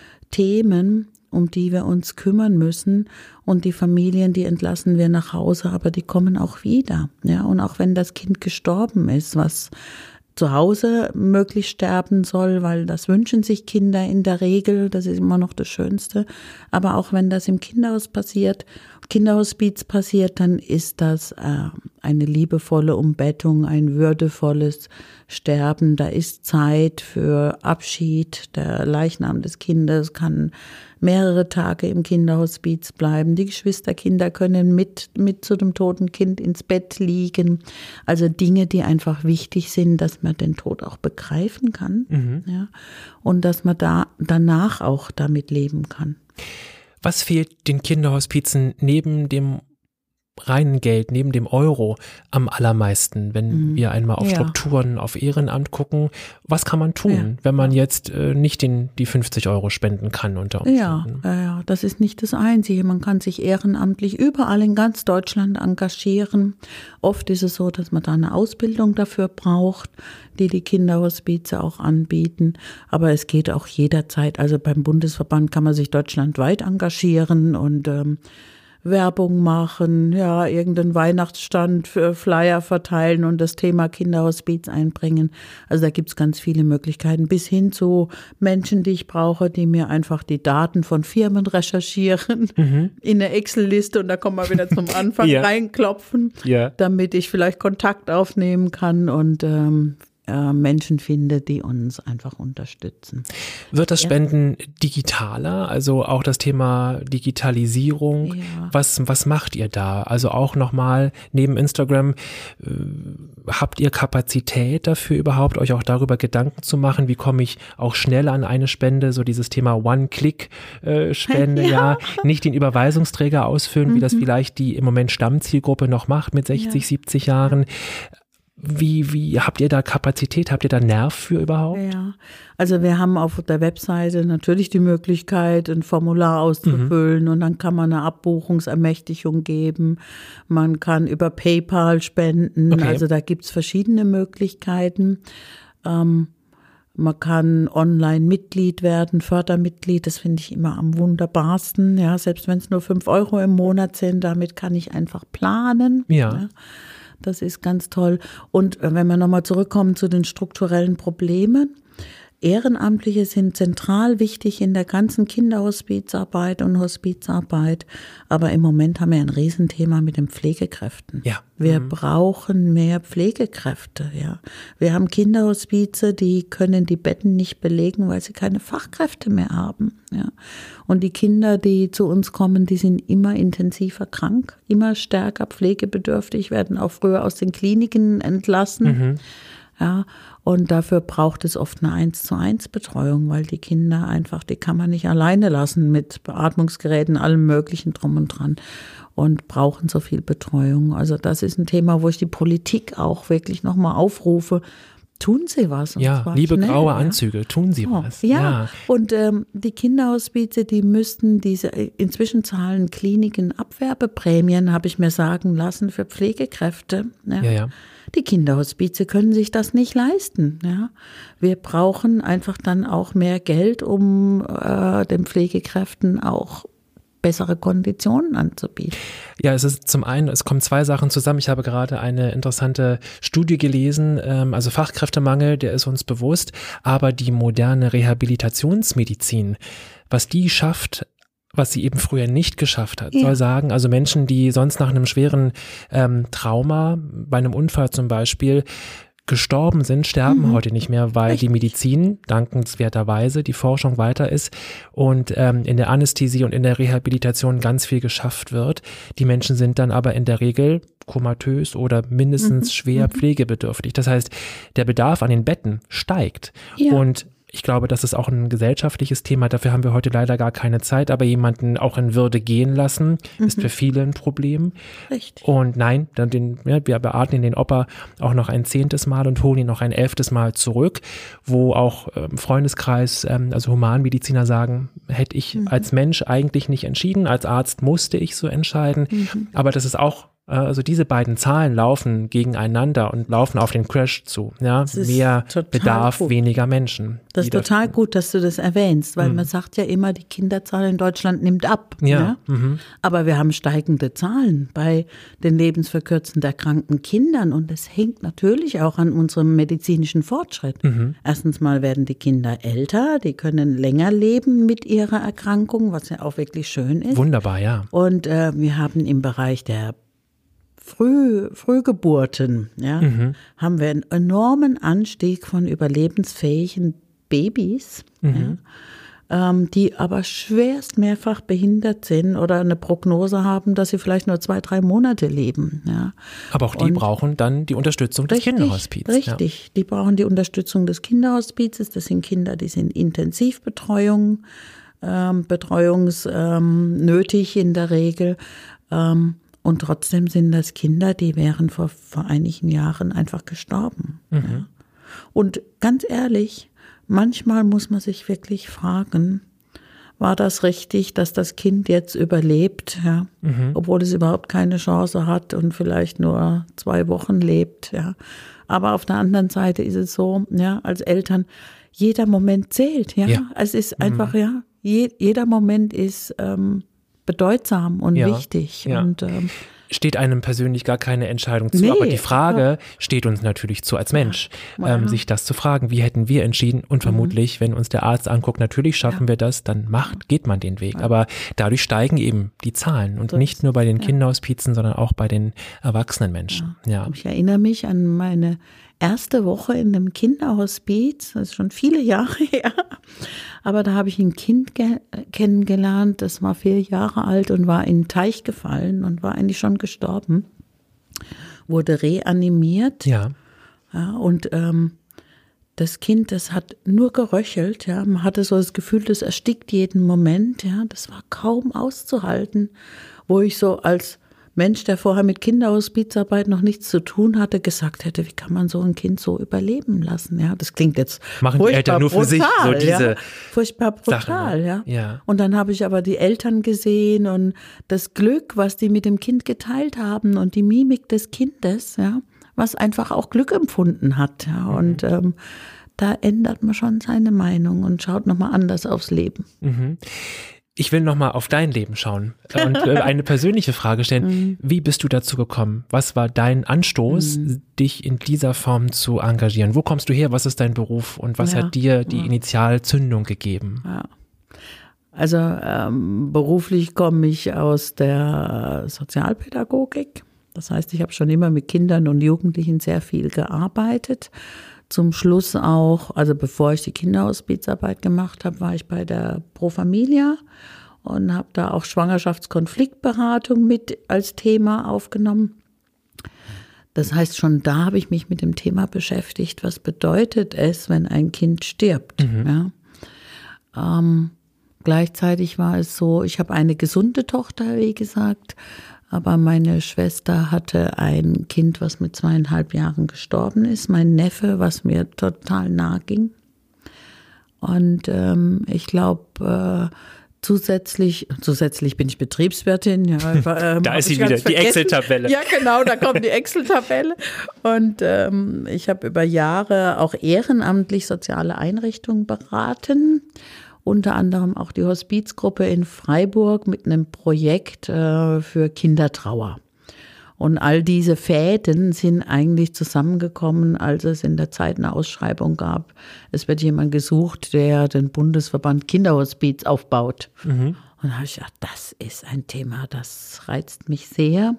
Themen, um die wir uns kümmern müssen. Und die Familien, die entlassen wir nach Hause, aber die kommen auch wieder. Ja, und auch wenn das Kind gestorben ist, was zu Hause möglichst sterben soll, weil das wünschen sich Kinder in der Regel, das ist immer noch das Schönste. Aber auch wenn das im Kinderhaus passiert, Kinderhospiz passiert, dann ist das äh, eine liebevolle Umbettung, ein würdevolles Sterben. Da ist Zeit für Abschied. Der Leichnam des Kindes kann mehrere Tage im Kinderhospiz bleiben. Die Geschwisterkinder können mit, mit zu dem toten Kind ins Bett liegen. Also Dinge, die einfach wichtig sind, dass man den Tod auch begreifen kann. Mhm. Ja, und dass man da danach auch damit leben kann. Was fehlt den Kinderhospizen neben dem reinen Geld, neben dem Euro am allermeisten, wenn mhm. wir einmal auf ja. Strukturen, auf Ehrenamt gucken? Was kann man tun, ja. wenn man jetzt äh, nicht den, die fünfzig Euro spenden kann unter Umständen? Ja, ja, das ist nicht das Einzige. Man kann sich ehrenamtlich überall in ganz Deutschland engagieren. Oft ist es so, dass man da eine Ausbildung dafür braucht, die die Kinderhospize auch anbieten. Aber es geht auch jederzeit. Also beim Bundesverband kann man sich deutschlandweit engagieren und ähm, Werbung machen, ja, irgendeinen Weihnachtsstand für Flyer verteilen und das Thema Kinderhospiz einbringen. Also da gibt's ganz viele Möglichkeiten, bis hin zu Menschen, die ich brauche, die mir einfach die Daten von Firmen recherchieren mhm. in eine Excel-Liste und da kommen wir wieder zum Anfang ja. reinklopfen, ja. damit ich vielleicht Kontakt aufnehmen kann und ähm, Menschen finde, die uns einfach unterstützen. Wird das Spenden ja. digitaler? Also auch das Thema Digitalisierung. Ja. Was, was macht ihr da? Also auch nochmal neben Instagram, äh, habt ihr Kapazität dafür überhaupt, euch auch darüber Gedanken zu machen? Wie komme ich auch schnell an eine Spende? So dieses Thema One-Click-Spende, ja. ja. Nicht den Überweisungsträger ausfüllen, mhm. wie das vielleicht die im Moment Stammzielgruppe noch macht mit sechzig, ja. siebzig Jahren. Wie, wie habt ihr da Kapazität? Habt ihr da Nerv für überhaupt? Ja, also wir haben auf der Webseite natürlich die Möglichkeit, ein Formular auszufüllen mhm. und dann kann man eine Abbuchungsermächtigung geben. Man kann über PayPal spenden. Okay. Also da gibt's verschiedene Möglichkeiten. Ähm, man kann online Mitglied werden, Fördermitglied. Das finde ich immer am wunderbarsten. Ja, selbst wenn es nur fünf Euro im Monat sind, damit kann ich einfach planen. Ja. ja. Das ist ganz toll. Und wenn wir nochmal zurückkommen zu den strukturellen Problemen, Ehrenamtliche sind zentral wichtig in der ganzen Kinderhospizarbeit und Hospizarbeit. Aber im Moment haben wir ein Riesenthema mit den Pflegekräften. Ja. Wir mhm. brauchen mehr Pflegekräfte. Ja. Wir haben Kinderhospize, die können die Betten nicht belegen, weil sie keine Fachkräfte mehr haben. Ja. Und die Kinder, die zu uns kommen, die sind immer intensiver krank, immer stärker pflegebedürftig, werden auch früher aus den Kliniken entlassen. Mhm. Ja, und dafür braucht es oft eine eins zu eins Betreuung, weil die Kinder einfach, die kann man nicht alleine lassen mit Beatmungsgeräten, allem Möglichen drum und dran. und brauchen so viel Betreuung. Also das ist ein Thema, wo ich die Politik auch wirklich nochmal aufrufe. Tun Sie was. Ja, liebe schnell, graue ja. Anzüge, tun Sie oh, was. Ja, ja. und ähm, die Kinderhospize, die müssten diese, inzwischen zahlen Kliniken Abwerbeprämien, habe ich mir sagen lassen, für Pflegekräfte. Ja. Ja, ja. Die Kinderhospize können sich das nicht leisten. Ja. Wir brauchen einfach dann auch mehr Geld, um äh, den Pflegekräften auch bessere Konditionen anzubieten. Ja, es ist zum einen, es kommen zwei Sachen zusammen. Ich habe gerade eine interessante Studie gelesen, also Fachkräftemangel, der ist uns bewusst, aber die moderne Rehabilitationsmedizin, was die schafft, was sie eben früher nicht geschafft hat, ja. soll sagen, also Menschen, die sonst nach einem schweren ähm, Trauma, bei einem Unfall zum Beispiel, gestorben sind, sterben mhm. heute nicht mehr, weil Richtig. die Medizin dankenswerterweise, die Forschung weiter ist und ähm, in der Anästhesie und in der Rehabilitation ganz viel geschafft wird. Die Menschen sind dann aber in der Regel komatös oder mindestens mhm. schwer pflegebedürftig. Das heißt, der Bedarf an den Betten steigt ja. und ich glaube, das ist auch ein gesellschaftliches Thema. Dafür haben wir heute leider gar keine Zeit. Aber jemanden auch in Würde gehen lassen, mhm. ist für viele ein Problem. Richtig. Und nein, dann den, ja, wir beatmen den Opa auch noch ein zehntes Mal und holen ihn noch ein elftes Mal zurück, wo auch im ähm, Freundeskreis, ähm, also Humanmediziner sagen, hätte ich mhm. als Mensch eigentlich nicht entschieden. Als Arzt musste ich so entscheiden. Mhm. Aber das ist auch Also diese beiden Zahlen laufen gegeneinander und laufen auf den Crash zu. Ja? Mehr Bedarf, gut. weniger Menschen. Das ist total das, gut, dass du das erwähnst, weil mhm. man sagt ja immer, die Kinderzahl in Deutschland nimmt ab. Ja. ja? Mhm. Aber wir haben steigende Zahlen bei den lebensverkürzend erkrankten Kindern und das hängt natürlich auch an unserem medizinischen Fortschritt. Mhm. Erstens mal werden die Kinder älter, die können länger leben mit ihrer Erkrankung, was ja auch wirklich schön ist. Wunderbar, ja. Und äh, wir haben im Bereich der Früh, Frühgeburten, ja, mhm. haben wir einen enormen Anstieg von überlebensfähigen Babys, mhm. ja, ähm, die aber schwerst mehrfach behindert sind oder eine Prognose haben, dass sie vielleicht nur zwei, drei Monate leben. Ja. Aber auch die Und brauchen dann die Unterstützung des richtig, Kinderhospizes. Richtig, ja. die brauchen die Unterstützung des Kinderhospizes. Das sind Kinder, die sind Intensivbetreuung, ähm, betreuungsnötig ähm, in der Regel. Ähm, Und trotzdem sind das Kinder, die wären vor, vor einigen Jahren einfach gestorben. Mhm. Ja. Und ganz ehrlich, manchmal muss man sich wirklich fragen, war das richtig, dass das Kind jetzt überlebt, ja, mhm. obwohl es überhaupt keine Chance hat und vielleicht nur zwei Wochen lebt. Ja. Aber auf der anderen Seite ist es so, ja, als Eltern, jeder Moment zählt. Ja. ja. Es ist einfach, mhm. ja, je, jeder Moment ist ähm, bedeutsam und ja, wichtig. Ja. Und, ähm, steht einem persönlich gar keine Entscheidung zu, nee, aber die Frage ja. steht uns natürlich zu als Mensch, ja. ähm, sich das zu fragen, wie hätten wir entschieden und vermutlich, mhm. wenn uns der Arzt anguckt, natürlich schaffen ja. wir das, dann macht, geht man den Weg, ja. aber dadurch steigen eben die Zahlen und das, nicht nur bei den ja. Kinderhospizen, sondern auch bei den erwachsenen Menschen. Ja. Ja. Ich erinnere mich an meine erste Woche in einem Kinderhospiz, das ist schon viele Jahre her, aber da habe ich ein Kind ge- kennengelernt, das war vier Jahre alt und war in den Teich gefallen und war eigentlich schon gestorben, wurde reanimiert. Ja. Ja, und ähm, das Kind, das hat nur geröchelt, ja, man hatte so das Gefühl, das erstickt jeden Moment, ja, das war kaum auszuhalten, wo ich so als Mensch, der vorher mit Kinderhospizarbeit noch nichts zu tun hatte, gesagt hätte, wie kann man so ein Kind so überleben lassen? Ja, das klingt jetzt Machen die Eltern nur für brutal, sich so diese ja? Furchtbar brutal, Sachen, ja. ja. Und dann habe ich aber die Eltern gesehen und das Glück, was die mit dem Kind geteilt haben und die Mimik des Kindes, ja, was einfach auch Glück empfunden hat. Ja. Mhm. Und ähm, da ändert man schon seine Meinung und schaut nochmal anders aufs Leben. Mhm. Ich will nochmal auf dein Leben schauen und eine persönliche Frage stellen. Mhm. Wie bist du dazu gekommen? Was war dein Anstoß, mhm. dich in dieser Form zu engagieren? Wo kommst du her? Was ist dein Beruf? Und was ja. hat dir die ja. Initialzündung gegeben? Ja. Also ähm, beruflich komme ich aus der Sozialpädagogik. Das heißt, ich habe schon immer mit Kindern und Jugendlichen sehr viel gearbeitet. Zum Schluss auch, also bevor ich die Kinderhospizarbeit gemacht habe, war ich bei der Pro Familia und habe da auch Schwangerschaftskonfliktberatung mit als Thema aufgenommen. Das heißt, schon da habe ich mich mit dem Thema beschäftigt, was bedeutet es, wenn ein Kind stirbt. Mhm. Ja. Ähm, gleichzeitig war es so, ich habe eine gesunde Tochter, wie gesagt, Aber meine Schwester hatte ein Kind, was mit zweieinhalb Jahren gestorben ist. Mein Neffe, was mir total nahe ging. Und ähm, ich glaube, äh, zusätzlich, zusätzlich bin ich Betriebswirtin. Ja, äh, da ist sie wieder, die Excel-Tabelle. Ja, genau, da kommt die Excel-Tabelle. Und ähm, ich habe über Jahre auch ehrenamtlich soziale Einrichtungen beraten. Unter anderem auch die Hospizgruppe in Freiburg mit einem Projekt äh, für Kindertrauer. Und all diese Fäden sind eigentlich zusammengekommen, als es in der Zeit eine Ausschreibung gab. Es wird jemand gesucht, der den Bundesverband Kinderhospiz aufbaut. Mhm. Und da habe ich gedacht, das ist ein Thema, das reizt mich sehr.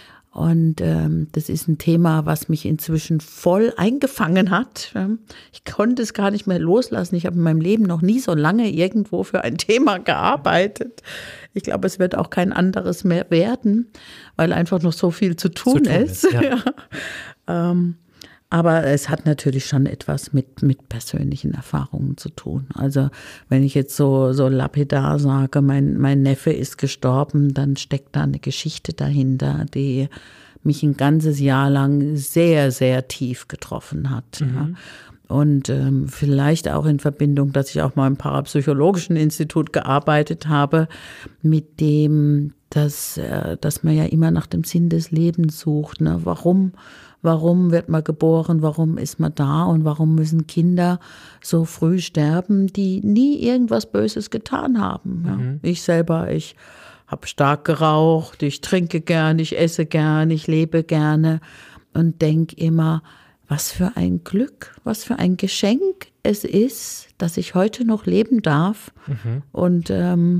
Und ähm, das ist ein Thema, was mich inzwischen voll eingefangen hat. Ich konnte es gar nicht mehr loslassen. Ich habe in meinem Leben noch nie so lange irgendwo für ein Thema gearbeitet. Ich glaube, es wird auch kein anderes mehr werden, weil einfach noch so viel zu tun, zu tun ist. ist ja. Ja. Ähm, aber es hat natürlich schon etwas mit, mit persönlichen Erfahrungen zu tun. Also wenn ich jetzt so, so lapidar sage, mein, mein Neffe ist gestorben, dann steckt da eine Geschichte dahinter, die mich ein ganzes Jahr lang sehr, sehr tief getroffen hat. Mhm. Ja. Und ähm, vielleicht auch in Verbindung, dass ich auch mal im Parapsychologischen Institut gearbeitet habe, mit dem, dass, äh, dass man ja immer nach dem Sinn des Lebens sucht. Ne? Warum, warum wird man geboren? Warum ist man da? Und warum müssen Kinder so früh sterben, die nie irgendwas Böses getan haben? Ja? Mhm. Ich selber, ich habe stark geraucht, ich trinke gern, ich esse gern, ich lebe gerne und denke immer, was für ein Glück, was für ein Geschenk es ist, dass ich heute noch leben darf. Mhm. Und ähm,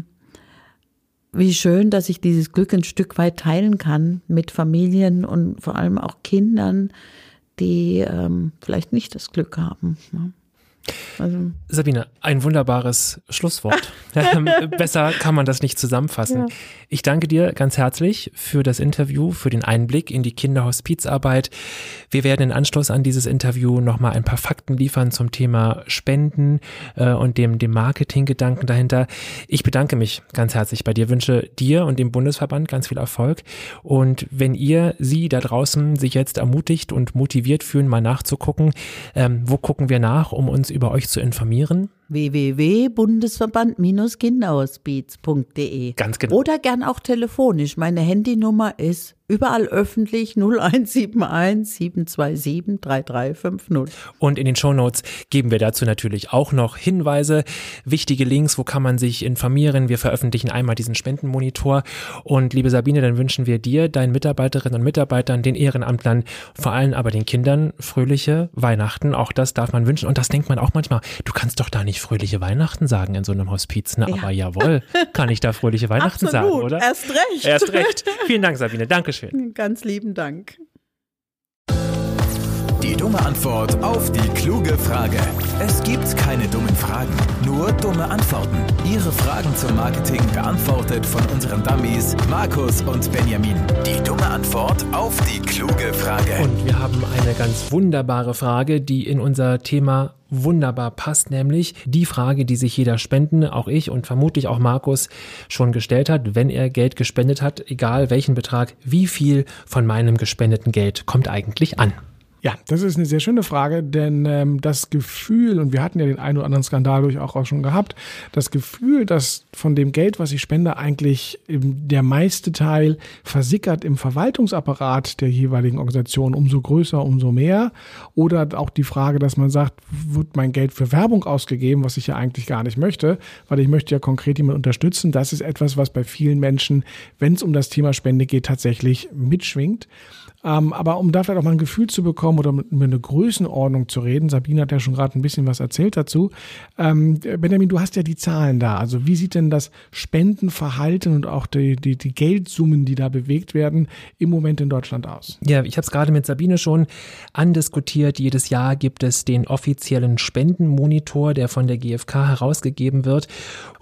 wie schön, dass ich dieses Glück ein Stück weit teilen kann mit Familien und vor allem auch Kindern, die ähm, vielleicht nicht das Glück haben. Ne? Also. Sabine, ein wunderbares Schlusswort. Besser kann man das nicht zusammenfassen. Ja. Ich danke dir ganz herzlich für das Interview, für den Einblick in die Kinderhospizarbeit. Wir werden in Anschluss an dieses Interview nochmal ein paar Fakten liefern zum Thema Spenden äh, und dem, dem Marketinggedanken dahinter. Ich bedanke mich ganz herzlich bei dir, wünsche dir und dem Bundesverband ganz viel Erfolg. Und wenn ihr, Sie da draußen sich jetzt ermutigt und motiviert fühlen, mal nachzugucken, ähm, wo gucken wir nach, um uns über euch zu informieren? w w w punkt bundesverband kinderhospiz punkt d e. Ganz genau. Oder gern auch telefonisch. Meine Handynummer ist überall öffentlich null eins sieben eins sieben zwei sieben drei drei fünf null. Und in den Shownotes geben wir dazu natürlich auch noch Hinweise, wichtige Links, wo kann man sich informieren. Wir veröffentlichen einmal diesen Spendenmonitor. Und liebe Sabine, dann wünschen wir dir, deinen Mitarbeiterinnen und Mitarbeitern, den Ehrenamtlern, vor allem aber den Kindern fröhliche Weihnachten. Auch das darf man wünschen. Und das denkt man auch manchmal, du kannst doch da nicht fröhliche Weihnachten sagen in so einem Hospiz. Na, ja. Aber jawohl, kann ich da fröhliche Weihnachten Absolut, sagen, oder? Erst recht. Erst recht. Vielen Dank, Sabine. Dankeschön. Ganz lieben Dank. Die dumme Antwort auf die kluge Frage. Es gibt keine dummen Fragen, nur dumme Antworten. Ihre Fragen zum Marketing beantwortet von unseren Dummies Markus und Benjamin. Die dumme Antwort auf die kluge Frage. Und wir haben eine ganz wunderbare Frage, die in unser Thema wunderbar passt, nämlich die Frage, die sich jeder Spendende, auch ich und vermutlich auch Markus, schon gestellt hat, wenn er Geld gespendet hat, egal welchen Betrag, wie viel von meinem gespendeten Geld kommt eigentlich an? Ja, das ist eine sehr schöne Frage, denn ähm, das Gefühl, und wir hatten ja den einen oder anderen Skandal durchaus auch schon gehabt, das Gefühl, dass von dem Geld, was ich spende, eigentlich der meiste Teil versickert im Verwaltungsapparat der jeweiligen Organisation, umso größer, umso mehr. Oder auch die Frage, dass man sagt, wird mein Geld für Werbung ausgegeben, was ich ja eigentlich gar nicht möchte, weil ich möchte ja konkret jemanden unterstützen. Das ist etwas, was bei vielen Menschen, wenn es um das Thema Spende geht, tatsächlich mitschwingt. Ähm, aber um da vielleicht auch mal ein Gefühl zu bekommen oder mit, mit einer Größenordnung zu reden, Sabine hat ja schon gerade ein bisschen was erzählt dazu. Ähm, Benjamin, du hast ja die Zahlen da. Also wie sieht denn das Spendenverhalten und auch die, die, die Geldsummen, die da bewegt werden, im Moment in Deutschland aus? Ja, ich habe es gerade mit Sabine schon andiskutiert. Jedes Jahr gibt es den offiziellen Spendenmonitor, der von der G f K herausgegeben wird. Rund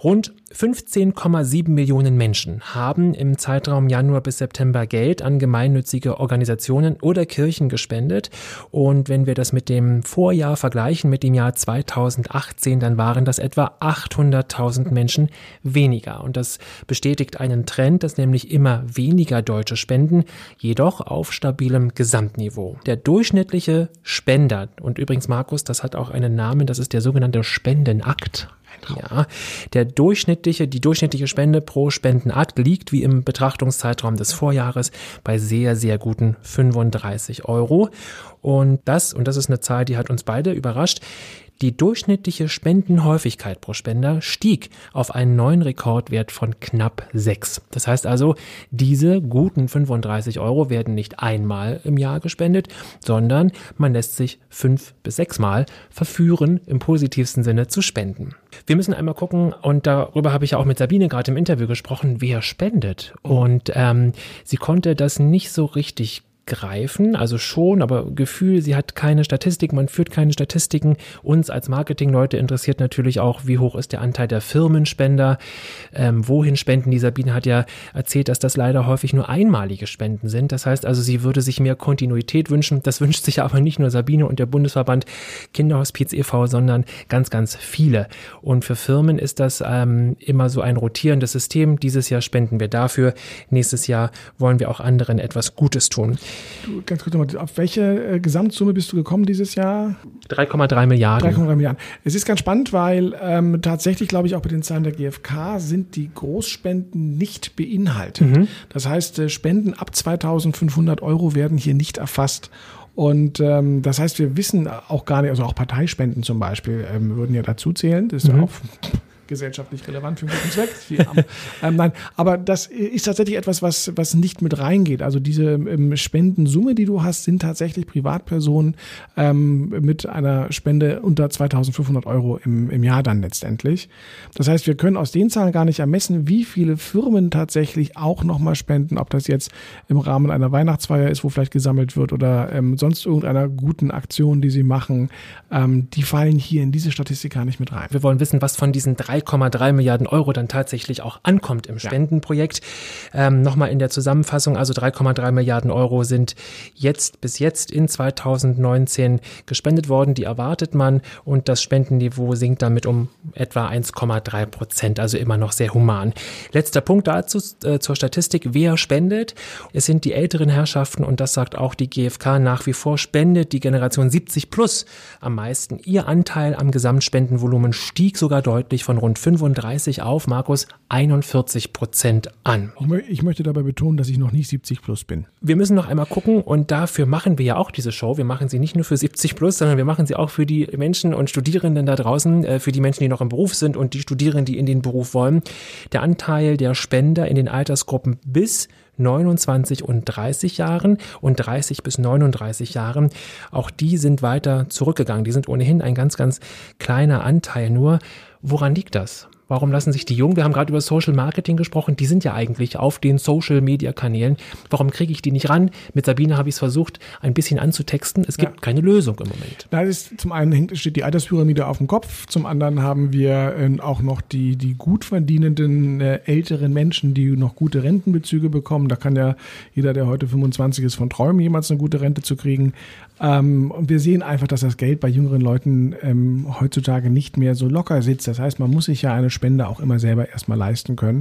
fünfzehn Komma sieben Millionen Menschen haben im Zeitraum Januar bis September Geld an gemeinnützige Organisationen oder Kirchen gespendet. Und wenn wir das mit dem Vorjahr vergleichen, mit dem Jahr zweitausendachtzehn, dann waren das etwa achthunderttausend Menschen weniger. Und das bestätigt einen Trend, dass nämlich immer weniger Deutsche spenden, jedoch auf stabilem Gesamtniveau. Der durchschnittliche Spender, und übrigens Markus, das hat auch einen Namen, das ist der sogenannte Spendenakt. Ja, der durchschnittliche, die durchschnittliche Spende pro Spendenakt liegt wie im Betrachtungszeitraum des Vorjahres bei sehr, sehr guten fünfunddreißig Euro. Und das, und das ist eine Zahl, die hat uns beide überrascht, die durchschnittliche Spendenhäufigkeit pro Spender stieg auf einen neuen Rekordwert von knapp sechs. Das heißt also, diese guten fünfunddreißig Euro werden nicht einmal im Jahr gespendet, sondern man lässt sich fünf bis sechs Mal verführen, im positivsten Sinne zu spenden. Wir müssen einmal gucken, und darüber habe ich ja auch mit Sabine gerade im Interview gesprochen, wer spendet. Und ähm, sie konnte das nicht so richtig greifen, also schon, aber Gefühl, sie hat keine Statistiken, man führt keine Statistiken. Uns als Marketingleute interessiert natürlich auch, wie hoch ist der Anteil der Firmenspender, ähm, wohin spenden die. Sabine hat ja erzählt, dass das leider häufig nur einmalige Spenden sind. Das heißt also, sie würde sich mehr Kontinuität wünschen. Das wünscht sich aber nicht nur Sabine und der Bundesverband Kinderhospiz e V, sondern ganz, ganz viele. Und für Firmen ist das ähm, immer so ein rotierendes System. Dieses Jahr spenden wir dafür, nächstes Jahr wollen wir auch anderen etwas Gutes tun. Du, ganz kurz nochmal, auf welche äh, Gesamtsumme bist du gekommen dieses Jahr? drei Komma drei Milliarden. drei Komma drei Milliarden. Es ist ganz spannend, weil ähm, tatsächlich, glaube ich, auch bei den Zahlen der G f K sind die Großspenden nicht beinhaltet. Mhm. Das heißt, äh, Spenden ab zweitausendfünfhundert Euro werden hier nicht erfasst. Und ähm, das heißt, wir wissen auch gar nicht, also auch Parteispenden zum Beispiel ähm, würden ja dazu zählen. Das ist mhm. ja auch gesellschaftlich relevant für einen guten Zweck. ähm, nein, aber das ist tatsächlich etwas, was, was nicht mit reingeht. Also diese ähm, Spendensumme, die du hast, sind tatsächlich Privatpersonen ähm, mit einer Spende unter zweitausendfünfhundert Euro im, im Jahr dann letztendlich. Das heißt, wir können aus den Zahlen gar nicht ermessen, wie viele Firmen tatsächlich auch nochmal spenden, ob das jetzt im Rahmen einer Weihnachtsfeier ist, wo vielleicht gesammelt wird oder ähm, sonst irgendeiner guten Aktion, die sie machen. Ähm, die fallen hier in diese Statistik gar nicht mit rein. Wir wollen wissen, was von diesen drei Komma drei Milliarden Euro dann tatsächlich auch ankommt im Spendenprojekt. Ja. Ähm, Nochmal in der Zusammenfassung, also drei Komma drei Milliarden Euro sind jetzt bis jetzt in zweitausendneunzehn gespendet worden, die erwartet man, und das Spendenniveau sinkt damit um etwa eins Komma drei Prozent, also immer noch sehr human. Letzter Punkt dazu äh, zur Statistik, wer spendet? Es sind die älteren Herrschaften, und das sagt auch die G f K nach wie vor, spendet die Generation siebzig plus am meisten. Ihr Anteil am Gesamtspendenvolumen stieg sogar deutlich von rund fünfunddreißig auf, Markus, einundvierzig Prozent an. Ich möchte dabei betonen, dass ich noch nicht siebzig plus bin. Wir müssen noch einmal gucken, und dafür machen wir ja auch diese Show. Wir machen sie nicht nur für siebzig plus, sondern wir machen sie auch für die Menschen und Studierenden da draußen, für die Menschen, die noch im Beruf sind und die Studierenden, die in den Beruf wollen. Der Anteil der Spender in den Altersgruppen bis neunundzwanzig und dreißig Jahren und dreißig bis neununddreißig Jahren, auch die sind weiter zurückgegangen. Die sind ohnehin ein ganz, ganz kleiner Anteil nur. Woran liegt das? Warum lassen sich die Jungen, wir haben gerade über Social Marketing gesprochen, die sind ja eigentlich auf den Social Media Kanälen. Warum kriege ich die nicht ran? Mit Sabine habe ich es versucht, ein bisschen anzutexten. Es gibt ja keine Lösung im Moment. Da ist, zum einen hängt, steht die Alterspyramide auf dem Kopf, zum anderen haben wir äh, auch noch die, die gut verdienenden äh, älteren Menschen, die noch gute Rentenbezüge bekommen. Da kann ja jeder, der heute fünfundzwanzig ist, von träumen, jemals eine gute Rente zu kriegen. Ähm, und wir sehen einfach, dass das Geld bei jüngeren Leuten ähm, heutzutage nicht mehr so locker sitzt. Das heißt, man muss sich ja eine Spende auch immer selber erstmal leisten können.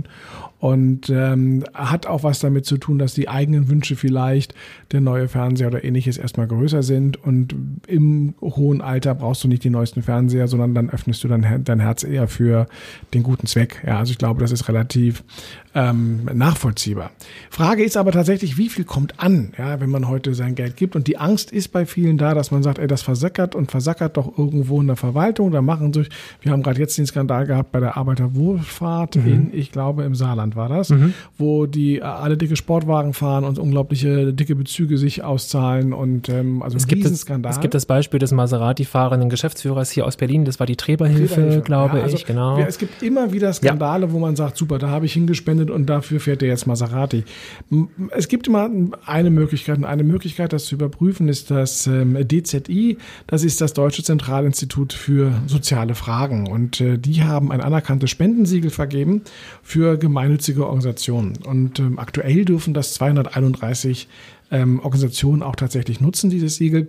Und ähm, hat auch was damit zu tun, dass die eigenen Wünsche vielleicht, der neue Fernseher oder ähnliches, erstmal größer sind. Und im hohen Alter brauchst du nicht die neuesten Fernseher, sondern dann öffnest du dein, dein Herz eher für den guten Zweck. Ja, also ich glaube, das ist relativ ähm, nachvollziehbar. Frage ist aber tatsächlich, wie viel kommt an, ja, wenn man heute sein Geld gibt? Und die Angst ist bei vielen da, dass man sagt, ey, das versackert und versackert doch irgendwo in der Verwaltung. Da machen sich, wir haben gerade jetzt den Skandal gehabt bei der Arbeiterwohlfahrt mhm. in, ich glaube, im Saarland war das, mhm. wo die äh, alle dicke Sportwagen fahren und unglaubliche dicke Bezüge sich auszahlen und ähm, also es ein gibt Riesenskandal. Es gibt das Beispiel des Maserati-fahrenden Geschäftsführers hier aus Berlin, das war die Treberhilfe, Treberhilfe. glaube ja, also ich, genau. Ja, es gibt immer wieder Skandale, ja. wo man sagt, super, da habe ich hingespendet und dafür fährt der jetzt Maserati. Es gibt immer eine Möglichkeit, und eine Möglichkeit, das zu überprüfen, ist das ähm, D Z I, das ist das Deutsche Zentralinstitut für soziale Fragen, und äh, die haben ein anerkanntes anerkannte Spendensiegel vergeben für gemeinnützige Organisationen. Und ähm, aktuell dürfen das zweihunderteinunddreißig ähm, Organisationen auch tatsächlich nutzen, dieses Siegel.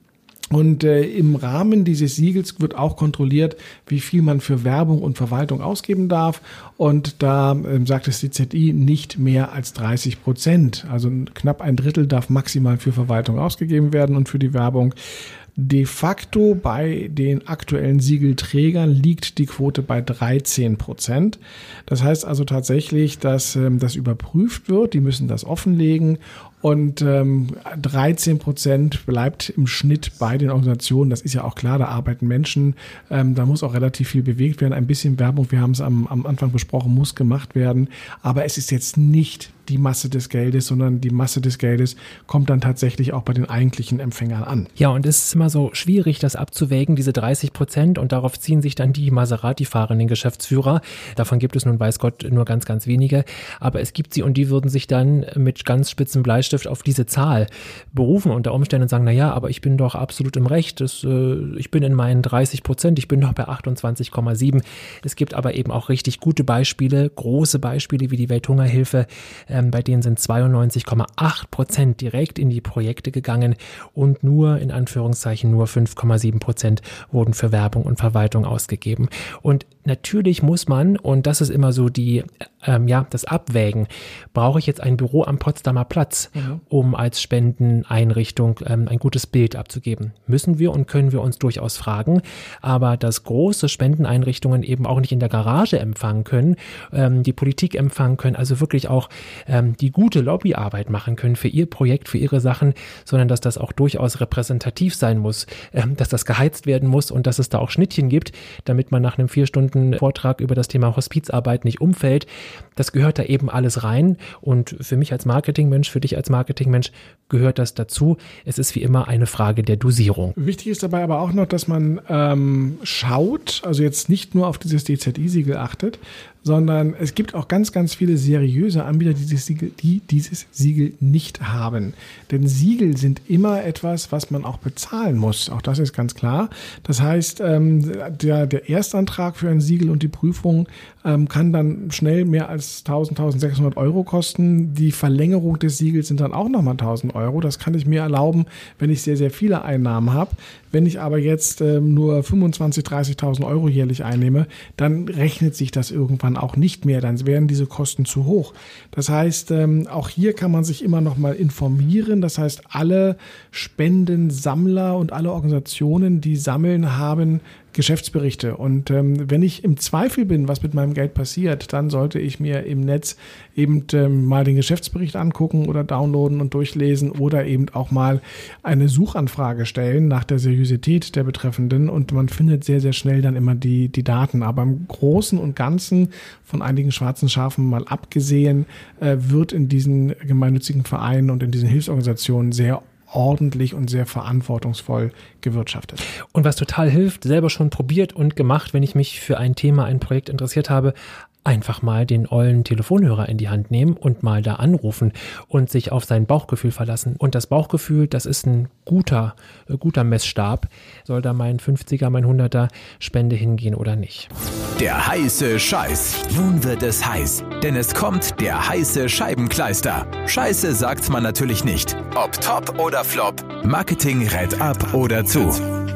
Und äh, im Rahmen dieses Siegels wird auch kontrolliert, wie viel man für Werbung und Verwaltung ausgeben darf. Und da ähm, sagt das C Z I nicht mehr als dreißig Prozent. Also knapp ein Drittel darf maximal für Verwaltung ausgegeben werden und für die Werbung. De facto bei den aktuellen Siegelträgern liegt die Quote bei dreizehn Prozent. Das heißt also tatsächlich, dass ähm, das überprüft wird. Die müssen das offenlegen. Und ähm, dreizehn Prozent bleibt im Schnitt bei den Organisationen. Das ist ja auch klar, da arbeiten Menschen. Ähm, da muss auch relativ viel bewegt werden. Ein bisschen Werbung, wir haben es am, am Anfang besprochen, muss gemacht werden. Aber es ist jetzt nicht die Masse des Geldes, sondern die Masse des Geldes kommt dann tatsächlich auch bei den eigentlichen Empfängern an. Ja, und es ist immer so schwierig, das abzuwägen, diese dreißig Prozent. Und darauf ziehen sich dann die Maserati-fahrenden Geschäftsführer. Davon gibt es nun, weiß Gott, nur ganz, ganz wenige. Aber es gibt sie und die würden sich dann mit ganz spitzem Bleistift auf diese Zahl berufen unter Umständen und sagen, na ja, aber ich bin doch absolut im Recht. Das, äh, ich bin in meinen dreißig Prozent, ich bin doch bei achtundzwanzig Komma sieben. Es gibt aber eben auch richtig gute Beispiele, große Beispiele wie die Welthungerhilfe. Ähm, bei denen sind zweiundneunzig Komma acht Prozent direkt in die Projekte gegangen und nur, in Anführungszeichen, nur fünf Komma sieben Prozent wurden für Werbung und Verwaltung ausgegeben. Und natürlich muss man, und das ist immer so die, ähm, ja, das Abwägen, brauche ich jetzt ein Büro am Potsdamer Platz, mhm. um als Spendeneinrichtung ähm, ein gutes Bild abzugeben? Müssen wir und können wir uns durchaus fragen, aber dass große Spendeneinrichtungen eben auch nicht in der Garage empfangen können, ähm, die Politik empfangen können, also wirklich auch ähm, die gute Lobbyarbeit machen können für ihr Projekt, für ihre Sachen, sondern dass das auch durchaus repräsentativ sein muss, ähm, dass das geheizt werden muss und dass es da auch Schnittchen gibt, damit man nach einem vier Stunden Vortrag über das Thema Hospizarbeit nicht umfällt. Das gehört da eben alles rein und für mich als Marketingmensch, für dich als Marketingmensch gehört das dazu. Es ist wie immer eine Frage der Dosierung. Wichtig ist dabei aber auch noch, dass man ähm, schaut, also jetzt nicht nur auf dieses D Z I-Siegel achtet, sondern es gibt auch ganz, ganz viele seriöse Anbieter, die dieses Siegel, die dieses Siegel nicht haben. Denn Siegel sind immer etwas, was man auch bezahlen muss. Auch das ist ganz klar. Das heißt, ähm, der, der Erstantrag für ein Siegel und die Prüfung ähm, kann dann schnell mehr als tausend, tausendsechshundert Euro kosten. Die Verlängerung des Siegels sind dann auch nochmal tausend Euro. Das kann ich mir erlauben, wenn ich sehr, sehr viele Einnahmen habe. Wenn ich aber jetzt ähm, nur fünfundzwanzigtausend, dreißigtausend Euro jährlich einnehme, dann rechnet sich das irgendwann auch nicht mehr. Dann wären diese Kosten zu hoch. Das heißt, ähm, auch hier kann man sich immer noch mal informieren. Das heißt, alle Spendensammler und alle Organisationen, die sammeln, haben Geschäftsberichte. Und ähm, wenn ich im Zweifel bin, was mit meinem Geld passiert, dann sollte ich mir im Netz eben ähm, mal den Geschäftsbericht angucken oder downloaden und durchlesen oder eben auch mal eine Suchanfrage stellen nach der Seriosität der Betreffenden und man findet sehr, sehr schnell dann immer die, die Daten. Aber im Großen und Ganzen, von einigen schwarzen Schafen mal abgesehen, äh, wird in diesen gemeinnützigen Vereinen und in diesen Hilfsorganisationen sehr ordentlich und sehr verantwortungsvoll gewirtschaftet. Und was total hilft, selber schon probiert und gemacht, wenn ich mich für ein Thema, ein Projekt interessiert habe, einfach mal den ollen Telefonhörer in die Hand nehmen und mal da anrufen und sich auf sein Bauchgefühl verlassen. Und das Bauchgefühl, das ist ein guter, äh, guter Messstab. Soll da mein fünfziger, mein hunderter Spende hingehen oder nicht? Der heiße Scheiß. Nun wird es heiß, denn es kommt der heiße Scheibenkleister. Scheiße sagt's man natürlich nicht. Ob top oder flop, Marketing rät ab oder zu.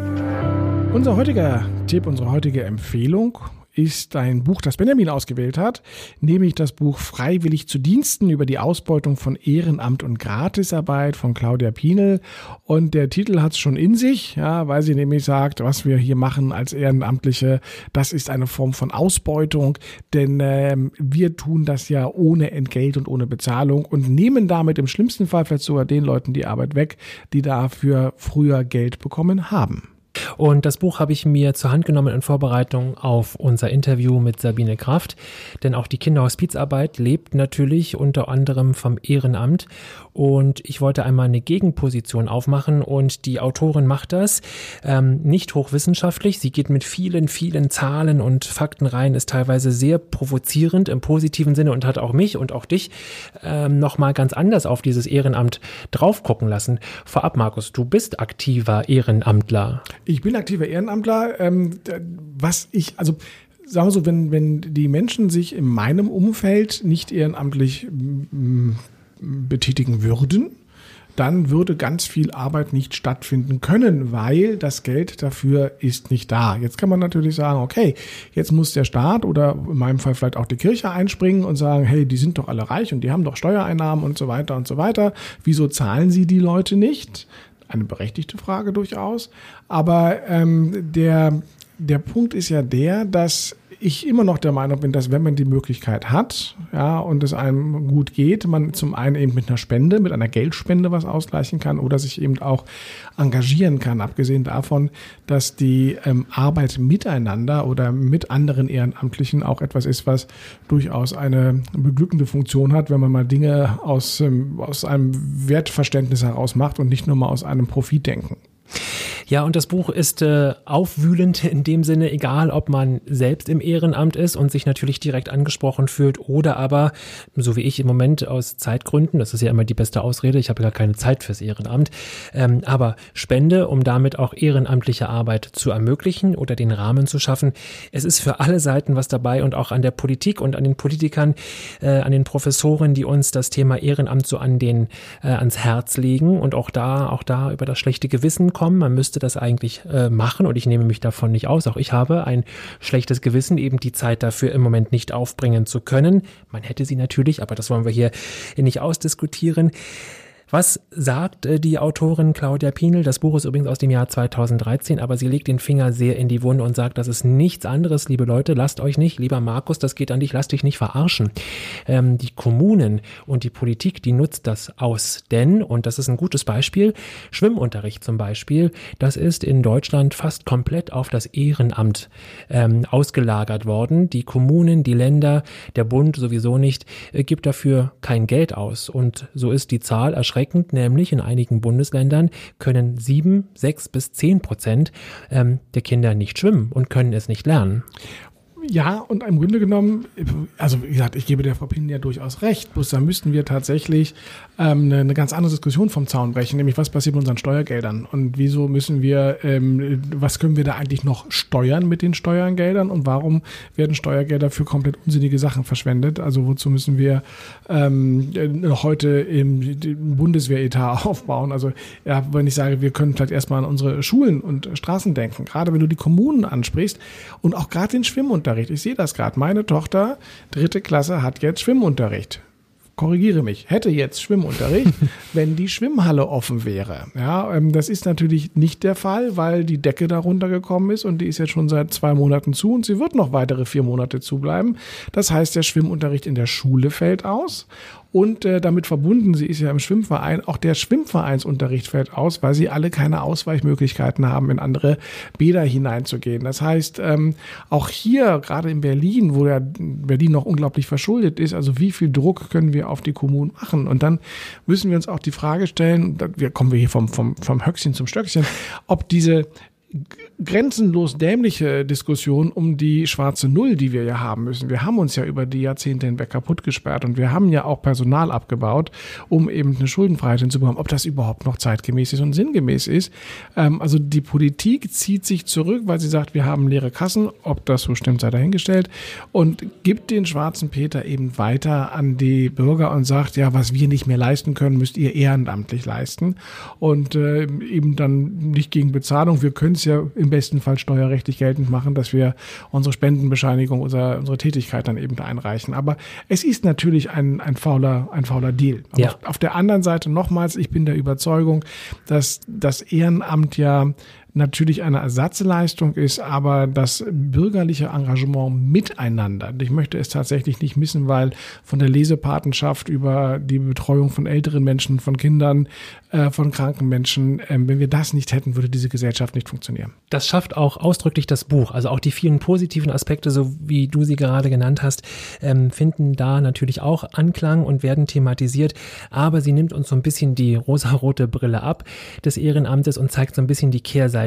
Unser heutiger Tipp, unsere heutige Empfehlung ist ein Buch, das Benjamin ausgewählt hat, nämlich das Buch Freiwillig zu Diensten über die Ausbeutung von Ehrenamt und Gratisarbeit von Claudia Pienel. Und der Titel hat es schon in sich, ja, weil sie nämlich sagt, was wir hier machen als Ehrenamtliche, das ist eine Form von Ausbeutung, denn ähm, wir tun das ja ohne Entgelt und ohne Bezahlung und nehmen damit im schlimmsten Fall vielleicht sogar den Leuten die Arbeit weg, die dafür früher Geld bekommen haben. Und das Buch habe ich mir zur Hand genommen in Vorbereitung auf unser Interview mit Sabine Kraft, denn auch die Kinderhospizarbeit lebt natürlich unter anderem vom Ehrenamt und ich wollte einmal eine Gegenposition aufmachen und die Autorin macht das ähm, nicht hochwissenschaftlich, sie geht mit vielen, vielen Zahlen und Fakten rein, ist teilweise sehr provozierend im positiven Sinne und hat auch mich und auch dich ähm, nochmal ganz anders auf dieses Ehrenamt drauf gucken lassen. Vorab, Markus, du bist aktiver Ehrenamtler. Ich bin aktiver Ehrenamtler. Ähm, was ich, also sagen wir so, wenn, wenn die Menschen sich in meinem Umfeld nicht ehrenamtlich m, betätigen würden, dann würde ganz viel Arbeit nicht stattfinden können, weil das Geld dafür ist nicht da. Jetzt kann man natürlich sagen, okay, jetzt muss der Staat oder in meinem Fall vielleicht auch die Kirche einspringen und sagen, hey, die sind doch alle reich und die haben doch Steuereinnahmen und so weiter und so weiter. Wieso zahlen sie die Leute nicht? Eine berechtigte Frage durchaus. Aber ähm, der, der Punkt ist ja der, dass ich immer noch der Meinung bin, dass wenn man die Möglichkeit hat, ja, und es einem gut geht, man zum einen eben mit einer Spende, mit einer Geldspende was ausgleichen kann oder sich eben auch engagieren kann, abgesehen davon, dass die ähm, Arbeit miteinander oder mit anderen Ehrenamtlichen auch etwas ist, was durchaus eine beglückende Funktion hat, wenn man mal Dinge aus, ähm, aus einem Wertverständnis heraus macht und nicht nur mal aus einem Profitdenken. Ja, und das Buch ist äh, aufwühlend in dem Sinne, egal ob man selbst im Ehrenamt ist und sich natürlich direkt angesprochen fühlt oder aber, so wie ich im Moment aus Zeitgründen, das ist ja immer die beste Ausrede, ich habe gar keine Zeit fürs Ehrenamt, ähm, aber spende, um damit auch ehrenamtliche Arbeit zu ermöglichen oder den Rahmen zu schaffen. Es ist für alle Seiten was dabei und auch an der Politik und an den Politikern, äh, an den Professoren, die uns das Thema Ehrenamt so an den, äh, ans Herz legen und auch da, auch da über das schlechte Gewissen kommen. Man müsste das eigentlich äh, machen und ich nehme mich davon nicht aus. Auch ich habe ein schlechtes Gewissen, eben die Zeit dafür im Moment nicht aufbringen zu können. Man hätte sie natürlich, aber das wollen wir hier nicht ausdiskutieren. Was sagt äh, die Autorin Claudia Pienl? Das Buch ist übrigens aus dem Jahr zweitausenddreizehn, aber sie legt den Finger sehr in die Wunde und sagt, das ist nichts anderes, liebe Leute, lasst euch nicht, lieber Markus, das geht an dich, lasst dich nicht verarschen. Ähm, die Kommunen und die Politik, die nutzt das aus, denn, und das ist ein gutes Beispiel, Schwimmunterricht zum Beispiel, das ist in Deutschland fast komplett auf das Ehrenamt ähm, ausgelagert worden. Die Kommunen, die Länder, der Bund sowieso nicht, äh, gibt dafür kein Geld aus und so ist die Zahl erschreckend. Nämlich in einigen Bundesländern können sieben, sechs bis zehn Prozent ähm, der Kinder nicht schwimmen und können es nicht lernen. Ja, und im Grunde genommen, also wie gesagt, ich gebe der Frau Pienl ja durchaus recht, bloß da müssten wir tatsächlich ähm, eine, eine ganz andere Diskussion vom Zaun brechen, nämlich was passiert mit unseren Steuergeldern und wieso müssen wir, ähm, was können wir da eigentlich noch steuern mit den Steuergeldern und warum werden Steuergelder für komplett unsinnige Sachen verschwendet, also wozu müssen wir ähm, heute im, im Bundeswehretat aufbauen, also ja, wenn ich sage, wir können vielleicht erstmal an unsere Schulen und Straßen denken, gerade wenn du die Kommunen ansprichst und auch gerade den Schwimmunterricht. Ich sehe das gerade. Meine Tochter, dritte Klasse, hat jetzt Schwimmunterricht. Korrigiere mich, hätte jetzt Schwimmunterricht, wenn die Schwimmhalle offen wäre. Ja, ähm, das ist natürlich nicht der Fall, weil die Decke darunter gekommen ist und die ist jetzt schon seit zwei Monaten zu und sie wird noch weitere vier Monate zubleiben. Das heißt, der Schwimmunterricht in der Schule fällt aus. Und äh, damit verbunden, sie ist ja im Schwimmverein, auch der Schwimmvereinsunterricht fällt aus, weil sie alle keine Ausweichmöglichkeiten haben, in andere Bäder hineinzugehen. Das heißt, ähm, auch hier, gerade in Berlin, wo ja Berlin noch unglaublich verschuldet ist, also wie viel Druck können wir auf die Kommunen machen? Und dann müssen wir uns auch die Frage stellen, wir kommen wir hier vom, vom, vom Höchstchen zum Stöckchen, ob diese grenzenlos dämliche Diskussion um die schwarze Null, die wir ja haben müssen. Wir haben uns ja über die Jahrzehnte hinweg kaputt gesperrt und wir haben ja auch Personal abgebaut, um eben eine Schuldenfreiheit hinzubekommen. Ob das überhaupt noch zeitgemäß ist und sinngemäß ist. Ähm, also die Politik zieht sich zurück, weil sie sagt, wir haben leere Kassen. Ob das so stimmt, sei dahingestellt. Und gibt den schwarzen Peter eben weiter an die Bürger und sagt, ja, was wir nicht mehr leisten können, müsst ihr ehrenamtlich leisten. Und äh, eben dann nicht gegen Bezahlung. Wir können es ja im besten Fall steuerrechtlich geltend machen, dass wir unsere Spendenbescheinigung, unsere, unsere Tätigkeit dann eben da einreichen. Aber es ist natürlich ein, ein fauler, ein fauler Deal. Aber ja. auf, auf der anderen Seite nochmals, ich bin der Überzeugung, dass das Ehrenamt ja natürlich eine Ersatzleistung ist, aber das bürgerliche Engagement miteinander. Ich möchte es tatsächlich nicht missen, weil von der Lesepatenschaft über die Betreuung von älteren Menschen, von Kindern, äh, von kranken Menschen, äh, wenn wir das nicht hätten, würde diese Gesellschaft nicht funktionieren. Das schafft auch ausdrücklich das Buch. Also auch die vielen positiven Aspekte, so wie du sie gerade genannt hast, ähm, finden da natürlich auch Anklang und werden thematisiert. Aber sie nimmt uns so ein bisschen die rosarote Brille ab des Ehrenamtes und zeigt so ein bisschen die Kehrseite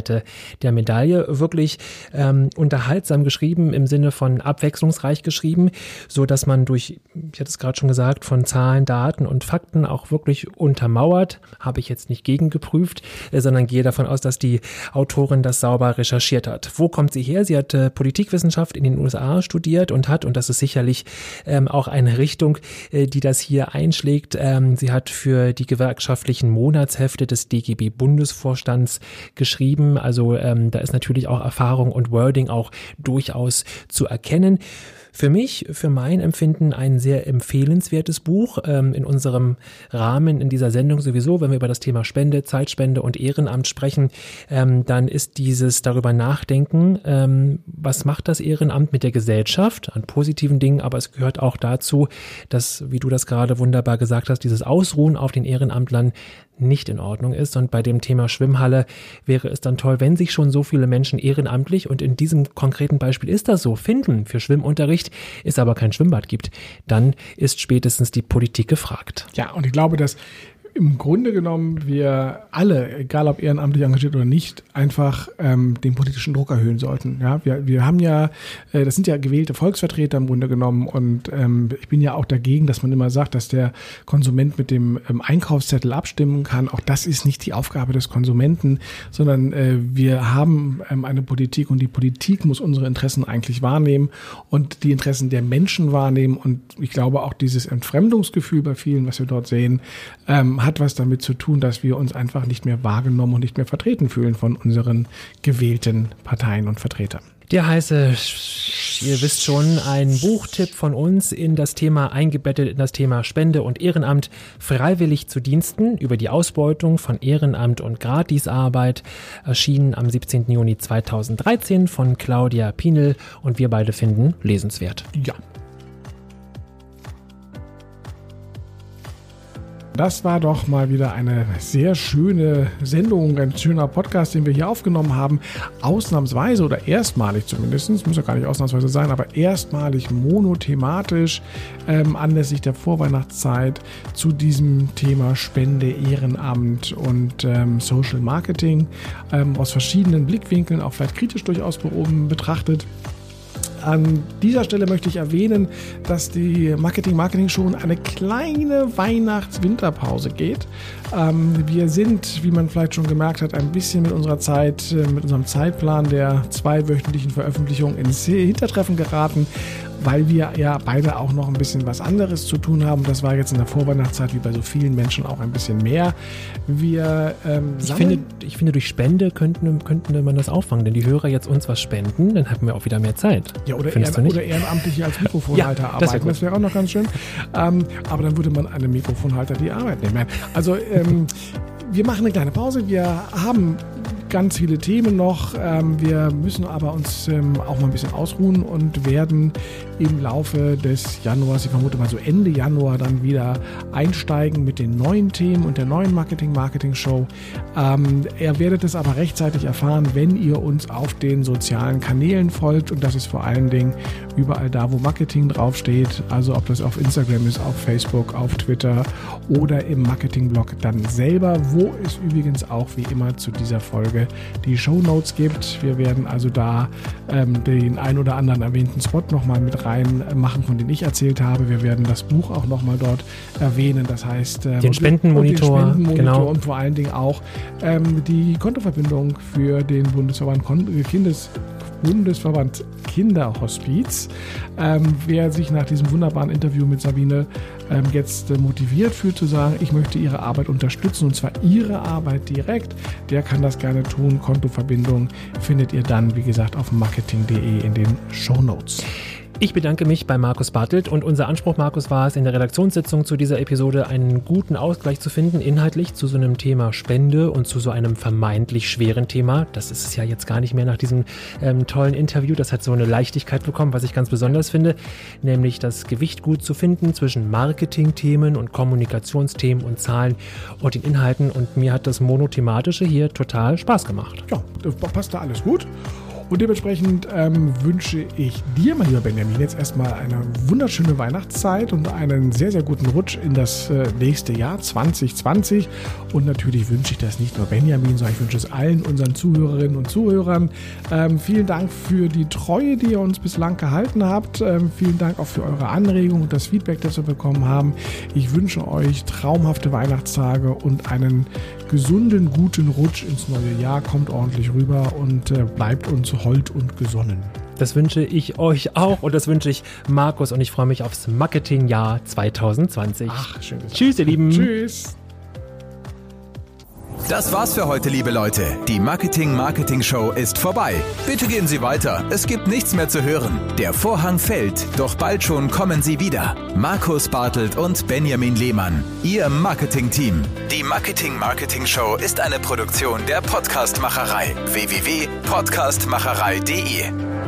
Seite der Medaille. Wirklich ähm, unterhaltsam geschrieben, im Sinne von abwechslungsreich geschrieben, so dass man durch, ich hatte es gerade schon gesagt, von Zahlen, Daten und Fakten auch wirklich untermauert, habe ich jetzt nicht gegengeprüft, äh, sondern gehe davon aus, dass die Autorin das sauber recherchiert hat. Wo kommt sie her? Sie hat äh, Politikwissenschaft in den U S A studiert und hat, und das ist sicherlich ähm, auch eine Richtung, äh, die das hier einschlägt, ähm, sie hat für die gewerkschaftlichen Monatshefte des D G B-Bundesvorstands geschrieben, also ähm, da ist natürlich auch Erfahrung und Wording auch durchaus zu erkennen. Für mich, für mein Empfinden ein sehr empfehlenswertes Buch, ähm, in unserem Rahmen in dieser Sendung sowieso, wenn wir über das Thema Spende, Zeitspende und Ehrenamt sprechen, ähm, dann ist dieses darüber nachdenken, ähm, was macht das Ehrenamt mit der Gesellschaft an positiven Dingen, aber es gehört auch dazu, dass, wie du das gerade wunderbar gesagt hast, dieses Ausruhen auf den Ehrenamtlern nicht in Ordnung ist. Und bei dem Thema Schwimmhalle wäre es dann toll, wenn sich schon so viele Menschen ehrenamtlich, und in diesem konkreten Beispiel ist das so, finden für Schwimmunterricht, es aber kein Schwimmbad gibt, dann ist spätestens die Politik gefragt. Ja, und ich glaube, dass im Grunde genommen wir alle, egal ob ehrenamtlich engagiert oder nicht, einfach ähm, den politischen Druck erhöhen sollten. Ja, wir, wir haben ja, äh, das sind ja gewählte Volksvertreter im Grunde genommen, und ähm, ich bin ja auch dagegen, dass man immer sagt, dass der Konsument mit dem ähm, Einkaufszettel abstimmen kann. Auch das ist nicht die Aufgabe des Konsumenten, sondern äh, wir haben ähm, eine Politik, und die Politik muss unsere Interessen eigentlich wahrnehmen und die Interessen der Menschen wahrnehmen, und ich glaube auch dieses Entfremdungsgefühl bei vielen, was wir dort sehen, ähm, hat was damit zu tun, dass wir uns einfach nicht mehr wahrgenommen und nicht mehr vertreten fühlen von unseren gewählten Parteien und Vertretern. Der heiße, ihr wisst schon, ein Buchtipp von uns in das Thema, eingebettet in das Thema Spende und Ehrenamt, freiwillig zu Diensten, über die Ausbeutung von Ehrenamt und Gratisarbeit, erschienen am siebzehnten Juni zweitausenddreizehn von Claudia Pienel, und wir beide finden lesenswert. Ja. Das war doch mal wieder eine sehr schöne Sendung, ein schöner Podcast, den wir hier aufgenommen haben. Ausnahmsweise oder erstmalig zumindest, muss ja gar nicht ausnahmsweise sein, aber erstmalig monothematisch ähm, anlässlich der Vorweihnachtszeit zu diesem Thema Spende, Ehrenamt und ähm, Social Marketing ähm, aus verschiedenen Blickwinkeln, auch vielleicht kritisch durchaus betrachtet. An dieser Stelle möchte ich erwähnen, dass die Marketing-Marketing-Show in eine kleine Weihnachts-Winterpause geht. Ähm, wir sind, wie man vielleicht schon gemerkt hat, ein bisschen mit unserer Zeit, äh, mit unserem Zeitplan der zweiwöchentlichen Veröffentlichung ins Hintertreffen geraten, weil wir ja beide auch noch ein bisschen was anderes zu tun haben. Das war jetzt in der Vorweihnachtszeit wie bei so vielen Menschen auch ein bisschen mehr. Wir ähm, ich, finde, ich finde, durch Spende könnten, könnten man das auffangen, denn die Hörer jetzt uns was spenden, dann hätten wir auch wieder mehr Zeit. Ja, oder, ehren, oder ehrenamtlich als Mikrofonhalter ja, arbeiten. Das, das wäre auch noch ganz schön. Ähm, aber dann würde man einem Mikrofonhalter die Arbeit nehmen. Also ähm, wir machen eine kleine Pause. Wir haben ganz viele Themen noch. Ähm, wir müssen aber uns ähm, auch mal ein bisschen ausruhen und werden im Laufe des Januars, ich vermute mal so Ende Januar, dann wieder einsteigen mit den neuen Themen und der neuen Marketing-Marketing-Show. Ähm, ihr werdet es aber rechtzeitig erfahren, wenn ihr uns auf den sozialen Kanälen folgt, und das ist vor allen Dingen überall da, wo Marketing draufsteht, also ob das auf Instagram ist, auf Facebook, auf Twitter oder im Marketing-Blog dann selber, wo es übrigens auch wie immer zu dieser Folge die Shownotes gibt. Wir werden also da ähm, den ein oder anderen erwähnten Spot nochmal mit rein machen, von dem ich erzählt habe. Wir werden das Buch auch nochmal dort erwähnen. Das heißt, ähm, den Spendenmonitor, den Spendenmonitor genau. Und vor allen Dingen auch ähm, die Kontoverbindung für den Bundesverband Kindes Bundesverband Kinderhospiz. Ähm, wer sich nach diesem wunderbaren Interview mit Sabine ähm, jetzt äh, motiviert fühlt zu sagen, ich möchte ihre Arbeit unterstützen, und zwar ihre Arbeit direkt, der kann das gerne tun. Kontoverbindung findet ihr dann, wie gesagt, auf marketing punkt de in den Shownotes. Ich bedanke mich bei Markus Bartelt, und unser Anspruch, Markus, war es, in der Redaktionssitzung zu dieser Episode einen guten Ausgleich zu finden, inhaltlich zu so einem Thema Spende und zu so einem vermeintlich schweren Thema. Das ist es ja jetzt gar nicht mehr nach diesem ähm, tollen Interview. Das hat so eine Leichtigkeit bekommen, was ich ganz besonders finde, nämlich das Gewicht gut zu finden zwischen Marketing-Themen und Kommunikationsthemen und Zahlen und den Inhalten. Und mir hat das Monothematische hier total Spaß gemacht. Ja, passt da alles gut. Und dementsprechend ähm, wünsche ich dir, mein lieber Benjamin, jetzt erstmal eine wunderschöne Weihnachtszeit und einen sehr, sehr guten Rutsch in das äh, nächste Jahr zwanzig zwanzig. Und natürlich wünsche ich das nicht nur Benjamin, sondern ich wünsche es allen unseren Zuhörerinnen und Zuhörern. Ähm, vielen Dank für die Treue, die ihr uns bislang gehalten habt. Ähm, vielen Dank auch für eure Anregungen und das Feedback, das wir bekommen haben. Ich wünsche euch traumhafte Weihnachtstage und einen gesunden, guten Rutsch ins neue Jahr. Kommt ordentlich rüber und äh, bleibt uns hold und gesonnen. Das wünsche ich euch auch und das wünsche ich Markus und ich freue mich aufs Marketingjahr zwanzig zwanzig. Ach, schön gesagt. Tschüss, ihr Lieben. Tschüss. Das war's für heute, liebe Leute. Die Marketing-Marketing-Show ist vorbei. Bitte gehen Sie weiter. Es gibt nichts mehr zu hören. Der Vorhang fällt, doch bald schon kommen sie wieder. Markus Bartelt und Benjamin Lehmann, Ihr Marketing-Team. Die Marketing-Marketing-Show ist eine Produktion der Podcastmacherei. w w w punkt podcastmacherei punkt de